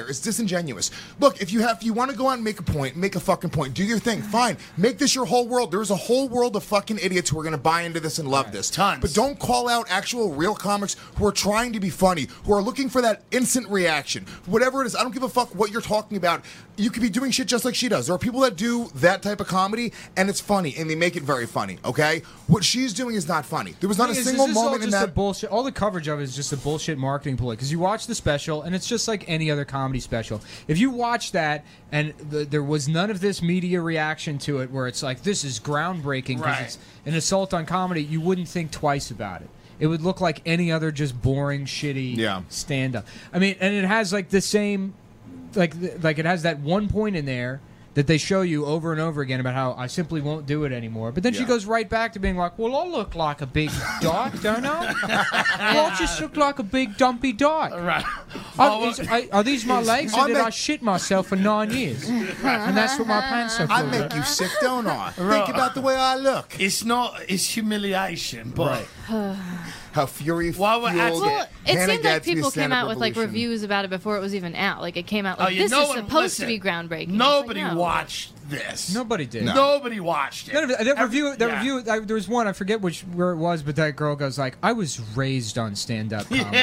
liar. It's disingenuous. Look, if you want to go out and make a point, make a fucking point. Do your thing. Fine. Make this your whole world. There's a whole world of fucking idiots who are going to buy into this and love this. Tons. But don't call out actual real comics who are trying to be funny, who are looking for that instant reaction. Whatever it is, I don't give a fuck what you're talking about. You could be doing shit just like she does. There are people that do that type of comedy, and it's funny, and they make it very funny, okay? What she's doing is not funny. There was not a single moment in that. Bullshit. All the coverage of it is just a bullshit marketing ploy. Because you watch the special, and it's just like any other comedy special. If you watch that, and there was none of this media reaction to it, where it's like, this is groundbreaking because it's an assault on comedy, you wouldn't think twice about it. It would look like any other just boring, shitty stand-up. I mean, and it has like the same, like it has that one point in there that they show you over and over again about how I simply won't do it anymore. But then she goes right back to being like, well, I look like a big dot, don't I? Well, I just look like a big dumpy dot. Right. Are these my legs, or did I shit myself for 9 years? And that's what my pants are for. I make you sick, don't I? Think about the way I look. It's humiliation, but... How fury Well, it seemed like people stand-up came out with like revolution. reviews about it before it was even out. Like it came out like this is supposed to be groundbreaking. Nobody watched this. Nobody did. Nobody watched it. That review, there was one, I forget where it was, but that girl goes like, I was raised on stand-up comedy.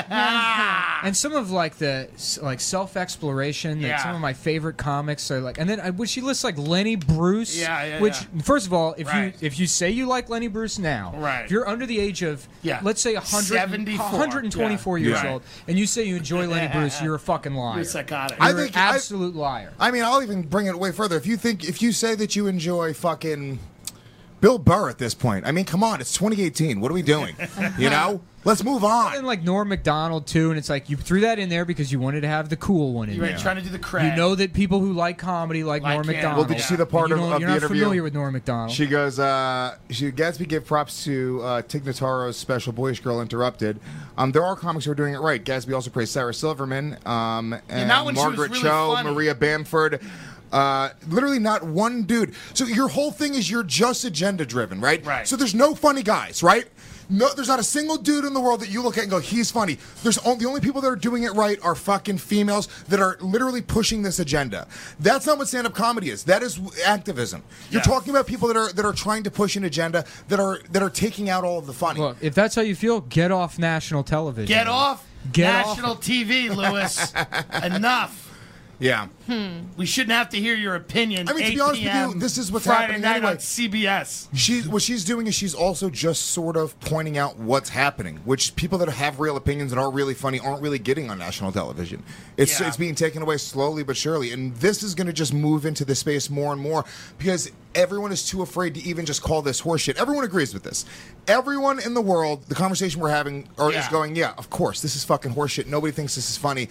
And some of like the self-exploration that some of my favorite comics are like, and then when she lists like Lenny Bruce, which first of all, if you say you like Lenny Bruce now, if you're under the age of let's say 124 years old, and you say you enjoy Lenny Bruce, you're a fucking liar. You're psychotic. You're an absolute liar. I mean, I'll even bring it way further. If you say that you enjoy fucking Bill Burr at this point, I mean, come on, it's 2018. What are we doing? You know? Let's move on. And like Norm Macdonald too, and it's like you threw that in there because you wanted to have the cool one in there. Trying to do the cred. You know that people who like comedy like Norm Macdonald. Well, did you see the part of the you're not interview? familiar with Norm Macdonald. She goes, Gatsby gave props to Tig Notaro's special Boyish Girl Interrupted. There are comics who are doing it right. Gatsby also praised Sarah Silverman and that one she was Margaret really Cho, funny. Maria Bamford. Literally not one dude. So your whole thing is you're just agenda driven, right? Right. So there's no funny guys, right? No, there's not a single dude in the world that you look at and go, he's funny. The only people that are doing it right are fucking females that are literally pushing this agenda. That's not what stand-up comedy is. That is activism. You're talking about people that are trying to push an agenda that are taking out all of the funny. Look, if that's how you feel, get off national television. Get off national TV, Lewis. Enough. Yeah. We shouldn't have to hear your opinion. I mean, to be honest with you, this is what's Friday happening night anyway. on CBS. What she's doing is she's also just sort of pointing out what's happening, which people that have real opinions and are really funny aren't really getting on national television. It's being taken away slowly but surely, and this is going to just move into this space more and more because everyone is too afraid to even just call this horseshit. Everyone agrees with this. Everyone in the world, the conversation we're having is going, yeah, of course, this is fucking horseshit. Nobody thinks this is funny.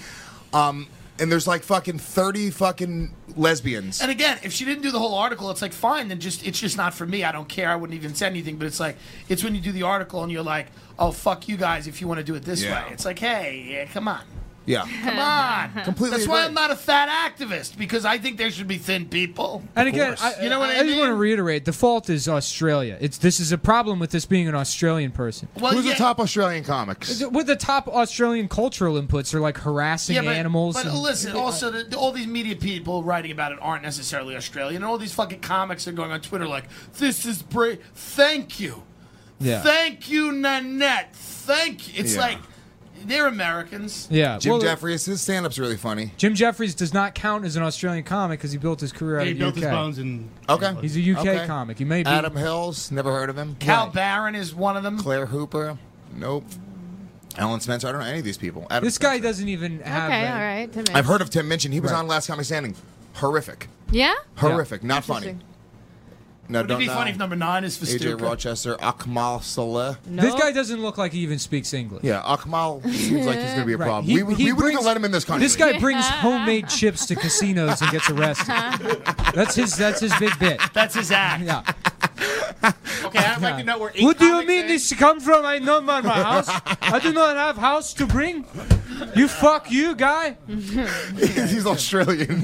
And there's like fucking 30 fucking lesbians. And again, if she didn't do the whole article, it's like, fine, then it's just not for me. I don't care. I wouldn't even say anything. But it's like, it's when you do the article and you're like, oh, fuck you guys if you want to do it this way. It's like, hey, come on. Yeah. Come on. Completely That's why agree. I'm not a fat activist, because I think there should be thin people. And again, you know what I just mean? want to reiterate: the fault is Australia. This is a problem with this being an Australian person. Who's the top Australian comics? With the top Australian cultural inputs are like harassing animals. But and- listen, also, all these media people writing about it aren't necessarily Australian. And all these fucking comics are going on Twitter like, this is brave. Thank you. Yeah. Thank you, Nanette. Thank you. It's Yeah. like, they're Americans. Yeah, Jim well, Jeffries, his stand-up's really funny. Jim Jeffries does not count as an Australian comic because he built his career out He of built UK. his bones in. Okay. He's a UK Okay. comic. He may be Adam Hills, never heard of him. Cal Barron is one of them. Claire Hooper, nope. Alan Spencer, I don't know any of these people. Adam This guy doesn't even have. Okay, a- all right. Tim I've heard of Tim Minchin. He was on Last Comic Standing. Horrific. Yeah? Horrific. Not funny. Interesting. No, Would it don't be know. funny if number 9 is for AJ stupid? Rochester, Akmal Saleh. This guy doesn't look like he even speaks English. Yeah, Akmal seems like he's going to be a Right. problem. He we wouldn't brings- even let him in this country. This guy brings homemade chips to casinos and gets arrested. That's his big bit. That's his act. Yeah. Okay, I'd like to know where. What do you mean this come from? I know my house. I do not have house to bring. You fuck you, guy. He's Australian.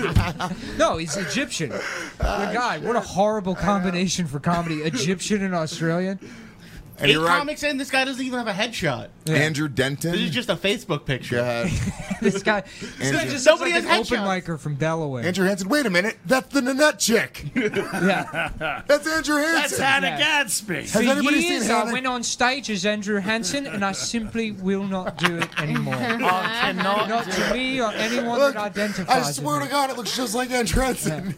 No, he's Egyptian. The guy. What a horrible combination for comedy. Egyptian and Australian. And 8 you're right. comics in, this guy doesn't even have a headshot. Andrew Denton. This is just a Facebook picture. This guy Andrew- just Nobody looks like has an open headshots. micer from Delaware. Andrew Hansen. Wait a minute. That's the Nanette chick. Yeah. That's Andrew Hansen. That's Hannah Gadsby. Has For anybody years, seen I Hannah? went on stage as Andrew Hansen, and I simply will not do it anymore. cannot Not do to me or anyone Look, that identifies I with swear me. to God, it looks just like Andrew Hansen.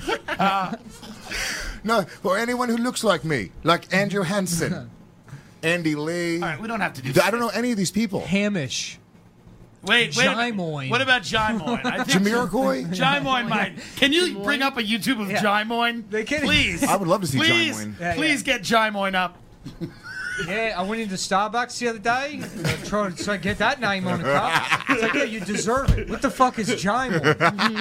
No, or anyone who looks like me, like Andrew Hansen, Andy Lee. All right, we don't have to do I don't know any of these people. Hamish. Wait. Jimoyne. What about Jimoyne? I think Jamiroquai? Jimoyne might. Can you bring up a YouTube of Jimoyne? They can. Please. I would love to see please, Jimoyne. Please get Jimoyne up. Yeah, I went into Starbucks the other day, trying to get that name on the cup. It's like, yeah, you deserve it. What the fuck is Jimoyne?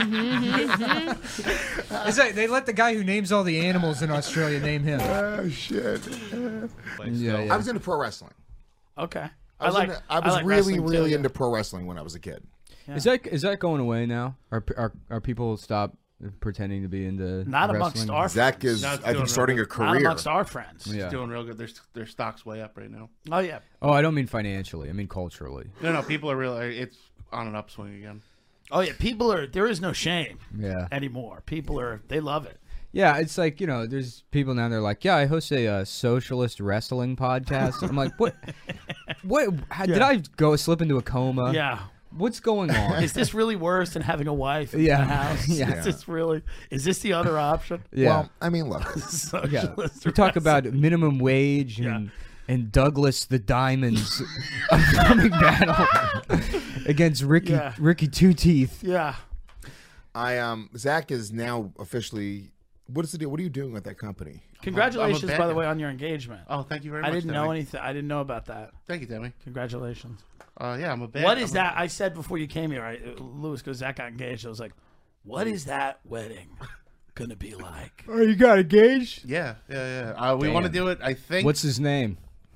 It's like they let the guy who names all the animals in Australia name him. Oh shit! Yeah, I was into pro wrestling. Okay. I was like really, wrestling too, really yeah. into pro wrestling when I was a kid. Yeah. Is that going away now? Are people stop pretending to be into Not wrestling? amongst our Zach is, No, it's I think, doing starting a real career. Not amongst our friends. Yeah. It's doing real good. Their stock's way up right now. Oh yeah. Oh, I don't mean financially. I mean culturally. No, people are really. It's on an upswing again. Oh yeah. People are. There is no shame. Yeah. Anymore. People are. They love it. Yeah, it's like, there's people now, they're like, yeah, I host a socialist wrestling podcast. I'm like, what? Did I slip into a coma? Yeah. What's going on? Is this really worse than having a wife in Yeah. the house? Yeah. Is this really? Is this the other option? Yeah. Well, I mean, look. Yeah. Socialist We talk about wrestling. minimum wage and Douglas the Diamond's upcoming battle against Ricky Two Teeth. Yeah. Zach is now officially. What is the deal? What are you doing with that company? Congratulations, I'm a by the bad way, guy. on your engagement. Oh, thank you very I much. didn't know Demi. anything. I didn't know about that. Thank you, Demi. Congratulations. Yeah, I'm a bad. What is that? I said before you came here, Lewis, because Zach got engaged. I was like, "What is that wedding gonna be like?" Oh, you got engaged? Yeah. We want to do it. I think. What's his name?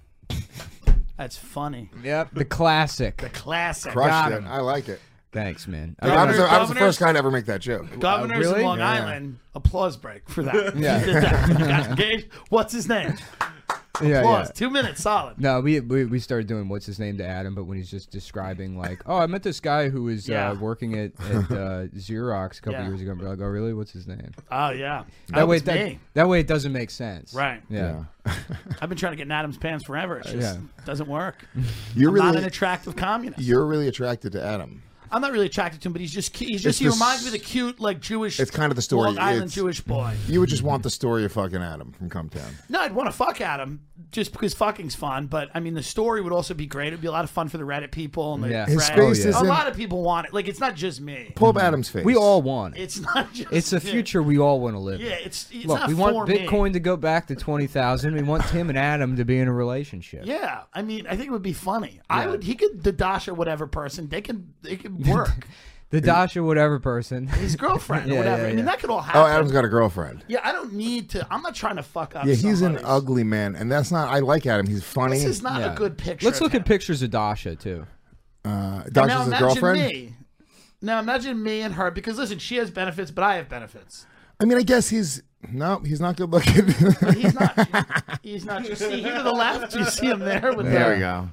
That's funny. Yep, the classic. The classic. Crushed Got it. him. I like it. Thanks, man. I was the Governors- first guy to ever make that joke. Governors really? in Long Yeah. Island, applause break for that. Yeah. He did that. He got engaged. What's his name? Yeah, Applause. yeah. 2 minutes, solid. No, we started doing what's his name to Adam, but when he's just describing like, oh, I met this guy who was Yeah. working at Xerox a couple Yeah. years ago. And we're like, oh, really? What's his name? Oh yeah. That way, it's me. that way it doesn't make sense. Right. Yeah. I've been trying to get in Adam's pants forever. It just doesn't work. You're I'm not really- an attractive communist. You're really attracted to Adam. I'm not really attracted to him, but he's just he It's reminds me of the cute like Jewish. It's kind of the story. Long Island It's- Jewish boy. You would just want the story of fucking Adam from Cumtown. No, I'd want to fuck Adam just because fucking's fun. But I mean, the story would also be great. It'd be a lot of fun for the Reddit people and the Yeah. His friends. face A isn't- lot of people want it. Like it's not just me. Pull up Adam's face. We all want it. It's not just. It's a future we all want to live. Yeah, in. it's Look, not we want for me. Bitcoin to go back to 20,000. We want Tim and Adam to be in a relationship. Yeah, I mean, I think it would be funny. Yeah. He could the Dasha whatever person. They could work. The Dasha whatever person. His girlfriend or Yeah, whatever. yeah, I mean, yeah. that could all happen. Oh, Adam's got a girlfriend. Yeah, I don't need to. I'm not trying to fuck up. Yeah, he's an somebody's- ugly man, and that's not. I like Adam. He's funny. This is not a good picture. Let's of look him. at pictures of Dasha too. Now Dasha's his imagine girlfriend. me. Now imagine me and her because listen, she has benefits, but I have benefits. I mean, I guess he's not good looking. He's not. He's not. You see here to the left. You see him there with There the, we go.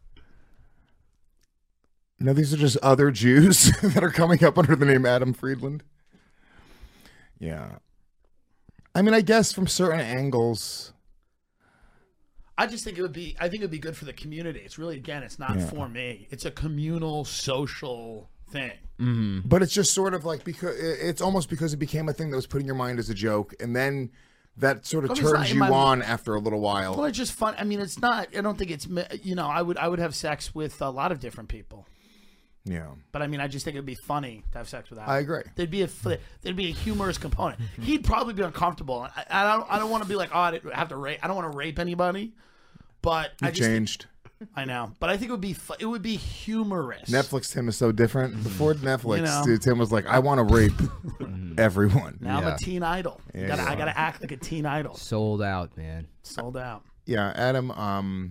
No, these are just other Jews that are coming up under the name Adam Friedland. Yeah. I mean, I guess from certain angles. I just think it would be. I think it would be good for the community. It's really again, it's not for me. It's a communal, social thing. Mm-hmm. But it's just sort of like because it's almost because it became a thing that was put in your mind as a joke, and then that sort of Well, it's not turns in you my- on after a little while. Well, it's just fun. I mean, it's not. I don't think it's. I would have sex with a lot of different people. Yeah. But I mean, I just think it'd be funny to have sex with Adam. I agree. There'd be a humorous component. He'd probably be uncomfortable. I don't want to be like, oh, I have to rape. I don't want to rape anybody. But I You've just changed. I know, but I think it would be humorous. Netflix Tim is so different. Before Netflix, You know. dude, Tim was like, I want to rape everyone. Now I'm a teen idol. Yeah, I gotta act like a teen idol. Sold out, man. Sold out. Yeah, Adam.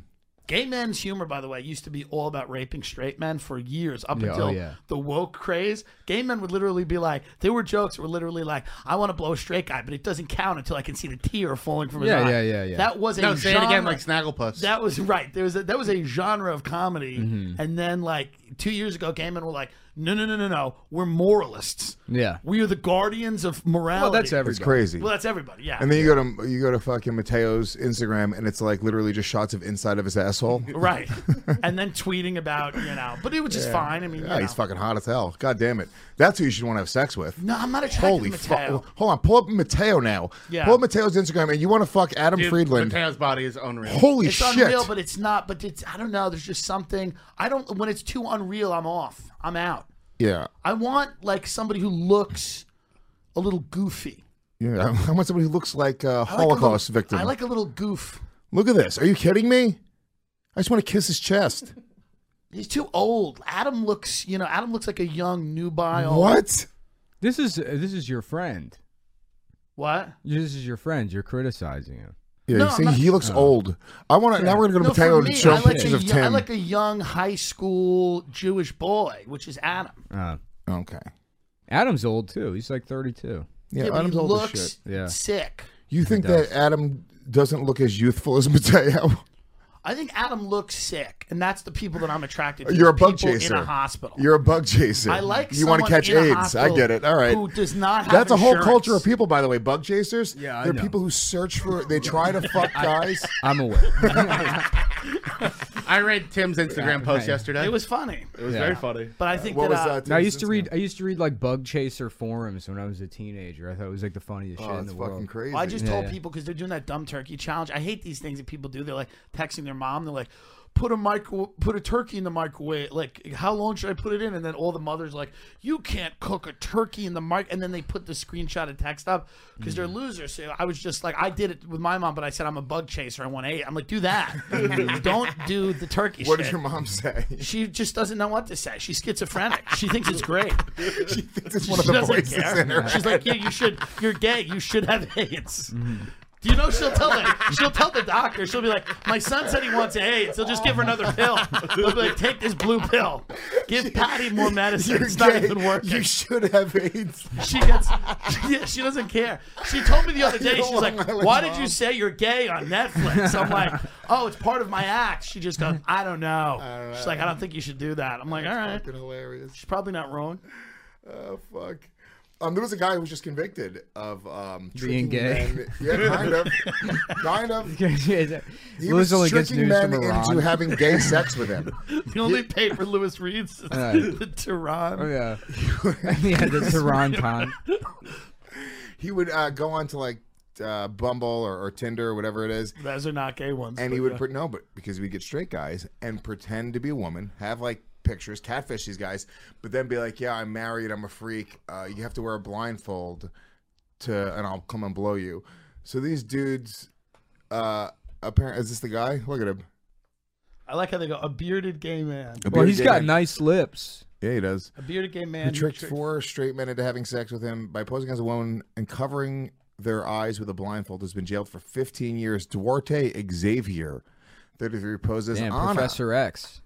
Gay men's humor, by the way, used to be all about raping straight men for years, up Yeah, until oh, yeah. the woke craze. Gay men would literally be like, there were jokes that were literally like, I want to blow a straight guy, but it doesn't count until I can see the tear falling from his eye. Yeah. That was a No, say genre. it again like Snagglepuss. That was right. That was a genre of comedy, Mm-hmm. and then like 2 years ago, gay men were like, no, we're moralists. Yeah. We are the guardians of morality. Well, that's everybody. It's crazy. Well, that's everybody. Yeah. And then you go to fucking Mateo's Instagram, and it's like literally just shots of inside of his asshole. Right. And then tweeting about, but it was just fine. I mean, yeah, he's fucking hot as hell. God damn it. That's who you should want to have sex with. No, I'm not attracted Holy to Mateo. fuck. Hold on. Pull up Mateo now. Yeah. Pull up Mateo's Instagram, and you want to fuck Adam Dude, Friedland. Mateo's body is unreal. Holy it's shit. unreal, but it's not. But it's, I don't know. There's just something. When it's too unreal, I'm off. I'm out. Yeah. I want like somebody who looks a little goofy. Yeah. I want somebody who looks like a I like Holocaust little- victim. I like a little goof. Look at this. Are you kidding me? I just want to kiss his chest. He's too old. Adam looks like a young nubile. What? This is your friend. What? This is your friend. You're criticizing him. Yeah, No, you see, I'm not- he looks old. I want to. Now we're gonna go to No, Mateo for and me, show I him like pictures a of yo- Tim. I like a young high school Jewish boy, which is Adam. Okay. Adam's old too. He's like 32. Yeah, but Adam's he old as looks shit. Yeah. sick. You think He does. that Adam doesn't look as youthful as Mateo? I think Adam looks sick, and that's the people that I'm attracted to. You're a bug people chaser. in a hospital. You're a bug chaser. I like you want to someone catch in a AIDS. I hospital get it. All right. who does not have That's a whole insurance. culture of people, by the way. Bug chasers. Yeah, I They're know. people who search for. They try to fuck guys. I'm aware. I read Tim's Instagram post yesterday. It was funny. It was very funny. But I think What that, was that? No, I used to read like bug chaser forums when I was a teenager. I thought it was like the funniest shit in it's the fucking world. crazy. Well, I just told Yeah. people because they're doing that dumb turkey challenge. I hate these things that people do. They're like texting their mom. They're like, put a turkey in the microwave. Like, how long should I put it in? And then all the mothers like, you can't cook a turkey in the mic. And then they put the screenshot of text up because they're losers. So I was just like, I did it with my mom, but I said I'm a bug chaser. I want to eat. I'm like, do that. Don't do the turkey. What shit. does your mom say? She just doesn't know what to say. She's schizophrenic. She thinks it's great. She thinks it's one of She the doesn't voices care. in her. She's like, yeah, you're gay. You should have AIDS. Do you know she'll tell the doctor? She'll be like, my son said he wants AIDS. He'll just give her another pill. He'll be like, take this blue pill. Give Patty more medicine. You're It's not gay. even working. You should have AIDS. She doesn't care. She told me the other day, she's like, why did you say you're gay on Netflix? I'm like, oh, it's part of my act. She just goes, I don't know. She's like, I don't think you should do that. I'm like, all right. Fucking hilarious. She's probably not wrong. Oh fuck. There was a guy who was just convicted of Being tricking gay. men. Yeah, kind of. He Louis was only gets tricking news men from Iran. into having gay sex with him. The only paper Lewis reads is the Tehran. Oh yeah. Yeah, the Tehran Time. He would go on to like Bumble or Tinder or whatever it is. Those are not gay ones. And but he would yeah. but because we'd get straight guys and pretend to be a woman, have like pictures, catfish these guys, but then be like, yeah, I'm married, I'm a freak. You have to wear a blindfold and I'll come and blow you. So these dudes, apparently, is this the guy? Look at him. I like how they go, a bearded gay man. Well, he's got nice lips. Yeah, he does. A bearded gay man. He tricked 4 straight men into having sex with him by posing as a woman and covering their eyes with a blindfold. Has been jailed for 15 years. Duarte Xavier, 33, poses Damn, Anna. Professor X.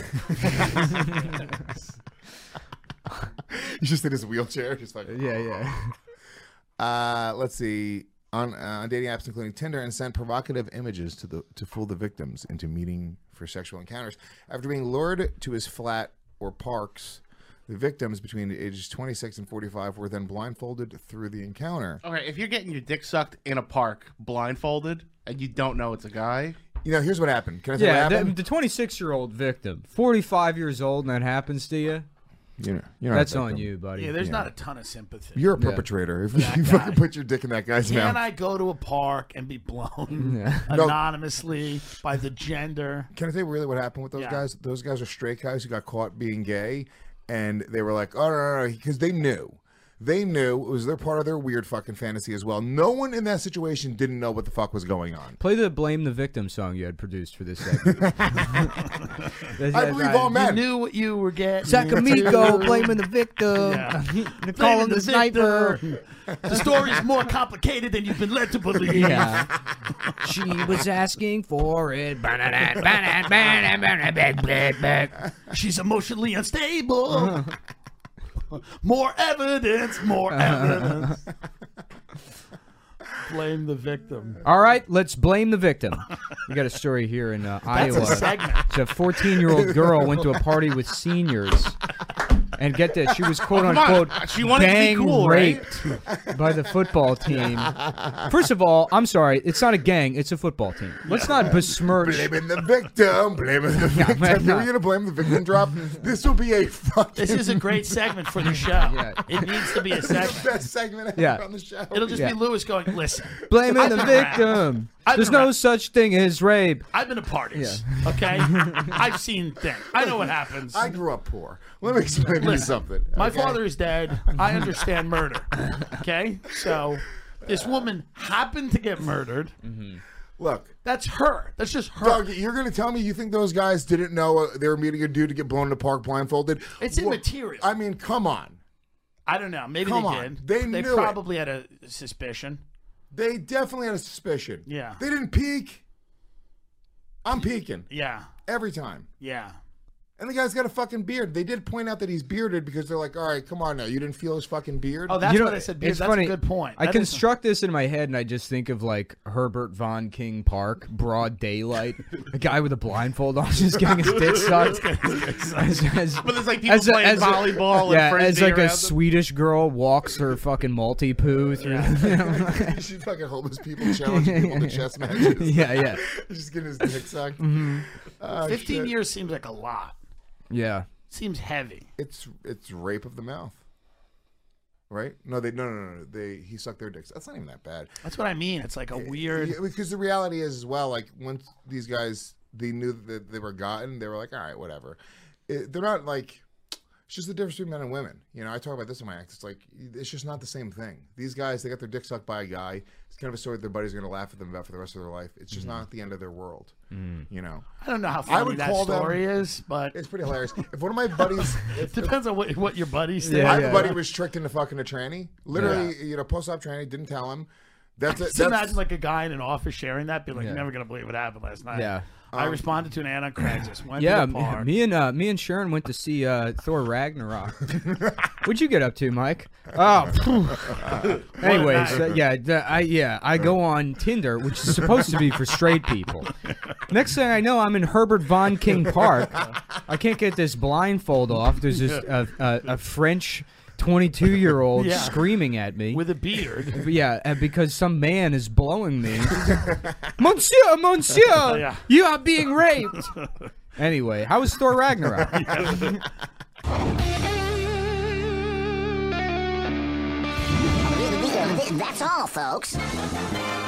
He's just in his wheelchair, just like Yeah. Let's see, on dating apps including Tinder, and sent provocative images to fool the victims into meeting for sexual encounters. After being lured to his flat or parks, the victims between the ages 26 and 45 were then blindfolded through the encounter. Okay, if you're getting your dick sucked in a park blindfolded and you don't know it's a guy, you know, here's what happened. Can I tell you Yeah, what happened? the 26-year-old victim, 45 years old, and that happens to you. You're not That's a on victim. you, buddy. Yeah, there's not a ton of sympathy. You're a perpetrator. If That you guy. fucking put your dick in that guy's Can mouth. I go to a park and be blown No. anonymously by the gender? Can I tell you really what happened with those guys? Those guys are straight guys who got caught being gay, and they were like, oh, no, because they knew. They knew it was their part of their weird fucking fantasy as well. No one in that situation didn't know what the fuck was going on. Play the Blame the Victim song you had produced for this segment. I believe all men. You knew what you were getting. Sacamigo into. blaming the victim. Yeah. Nicole Blaming the sniper. victim. The story's more complicated than you've been led to believe. Yeah. She was asking for it. She's emotionally unstable. More evidence. More evidence. Blame the victim. All right, let's blame the victim. We got a story here in Iowa. a segment. It's a 14-year-old girl went to a party with seniors. And get this, she was quote unquote She wanted to be gang cool, right? raped by the football team. First of all, I'm sorry, it's not a gang, it's a football team. Let's not besmirch. Blaming the victim. Blaming the victim. man, You're gonna blame the victim drop. This will be a fucking. This is a great segment for the show. It needs to be a segment. Best segment ever Yeah. on the show. It'll just be Lewis going, listen. Blaming I've the been around. victim. I've There's been no around. such thing as rape. I've been to parties, okay? I've seen things. I know what happens. I grew up poor. Let me explain to you Listen, something. My okay? father is dead. I understand murder, okay? So this woman happened to get murdered. Look. That's her. That's just her. Doug, you're going to tell me you think those guys didn't know they were meeting a dude to get blown in the park blindfolded? It's immaterial. I mean, come on. I don't know. Maybe Come they on. did. They knew it. probably had a suspicion. They definitely had a suspicion. Yeah. They didn't peek. I'm peeking. Yeah. Every time. Yeah. And the guy's got a fucking beard. They did point out that he's bearded because they're like, all right, come on now. You didn't feel his fucking beard? Oh, that's You know, what I said. Beard. it's That's funny. a good point. I That is- construct this in my head, and I just think of like Herbert Von King Park, broad daylight, a guy with a blindfold on, just getting his dick sucked. But there's like people playing volleyball and yeah, as frisbee like a around them. Swedish girl walks her fucking multi-poo through. You should fucking homeless people challenging people to chess matches. Yeah. Just getting his dick sucked. 15 years seems like a lot. Yeah. Seems heavy. It's rape of the mouth. Right? No. He sucked their dicks. That's not even that bad. That's what I mean. It's like a weird. Yeah, because the reality is as well, like once these guys they knew that they were gotten, they were like, all right, whatever. They're not like. It's just the difference between men and women. You know, I talk about this in my act. It's like it's just not the same thing. These guys, they got their dick sucked by a guy. It's kind of a story that their buddies are going to laugh at them about for the rest of their life. It's just not the end of their world. You know. I don't know how funny that story is, but it's pretty hilarious. If one of my buddies, depends on what your buddies think. My buddy was tricked into fucking a tranny. Literally, you know, post-op tranny. Didn't tell him. Just imagine like a guy in an office sharing that, be like, Yeah. "You're never gonna believe what happened last night." Yeah. I responded to an ad on Craigslist. Went Yeah, to the park. me and Sharon went to see Thor Ragnarok. What'd you get up to, Mike? Oh, anyways, I go on Tinder, which is supposed to be for straight people. Next thing I know, I'm in Herbert Von King Park. I can't get this blindfold off. There's this a French 22-year-old Yeah. screaming at me with a beard. Yeah, and because some man is blowing me. Monsieur, monsieur, Yeah. you are being raped. Anyway, how was Thor Ragnarok? That's all, folks.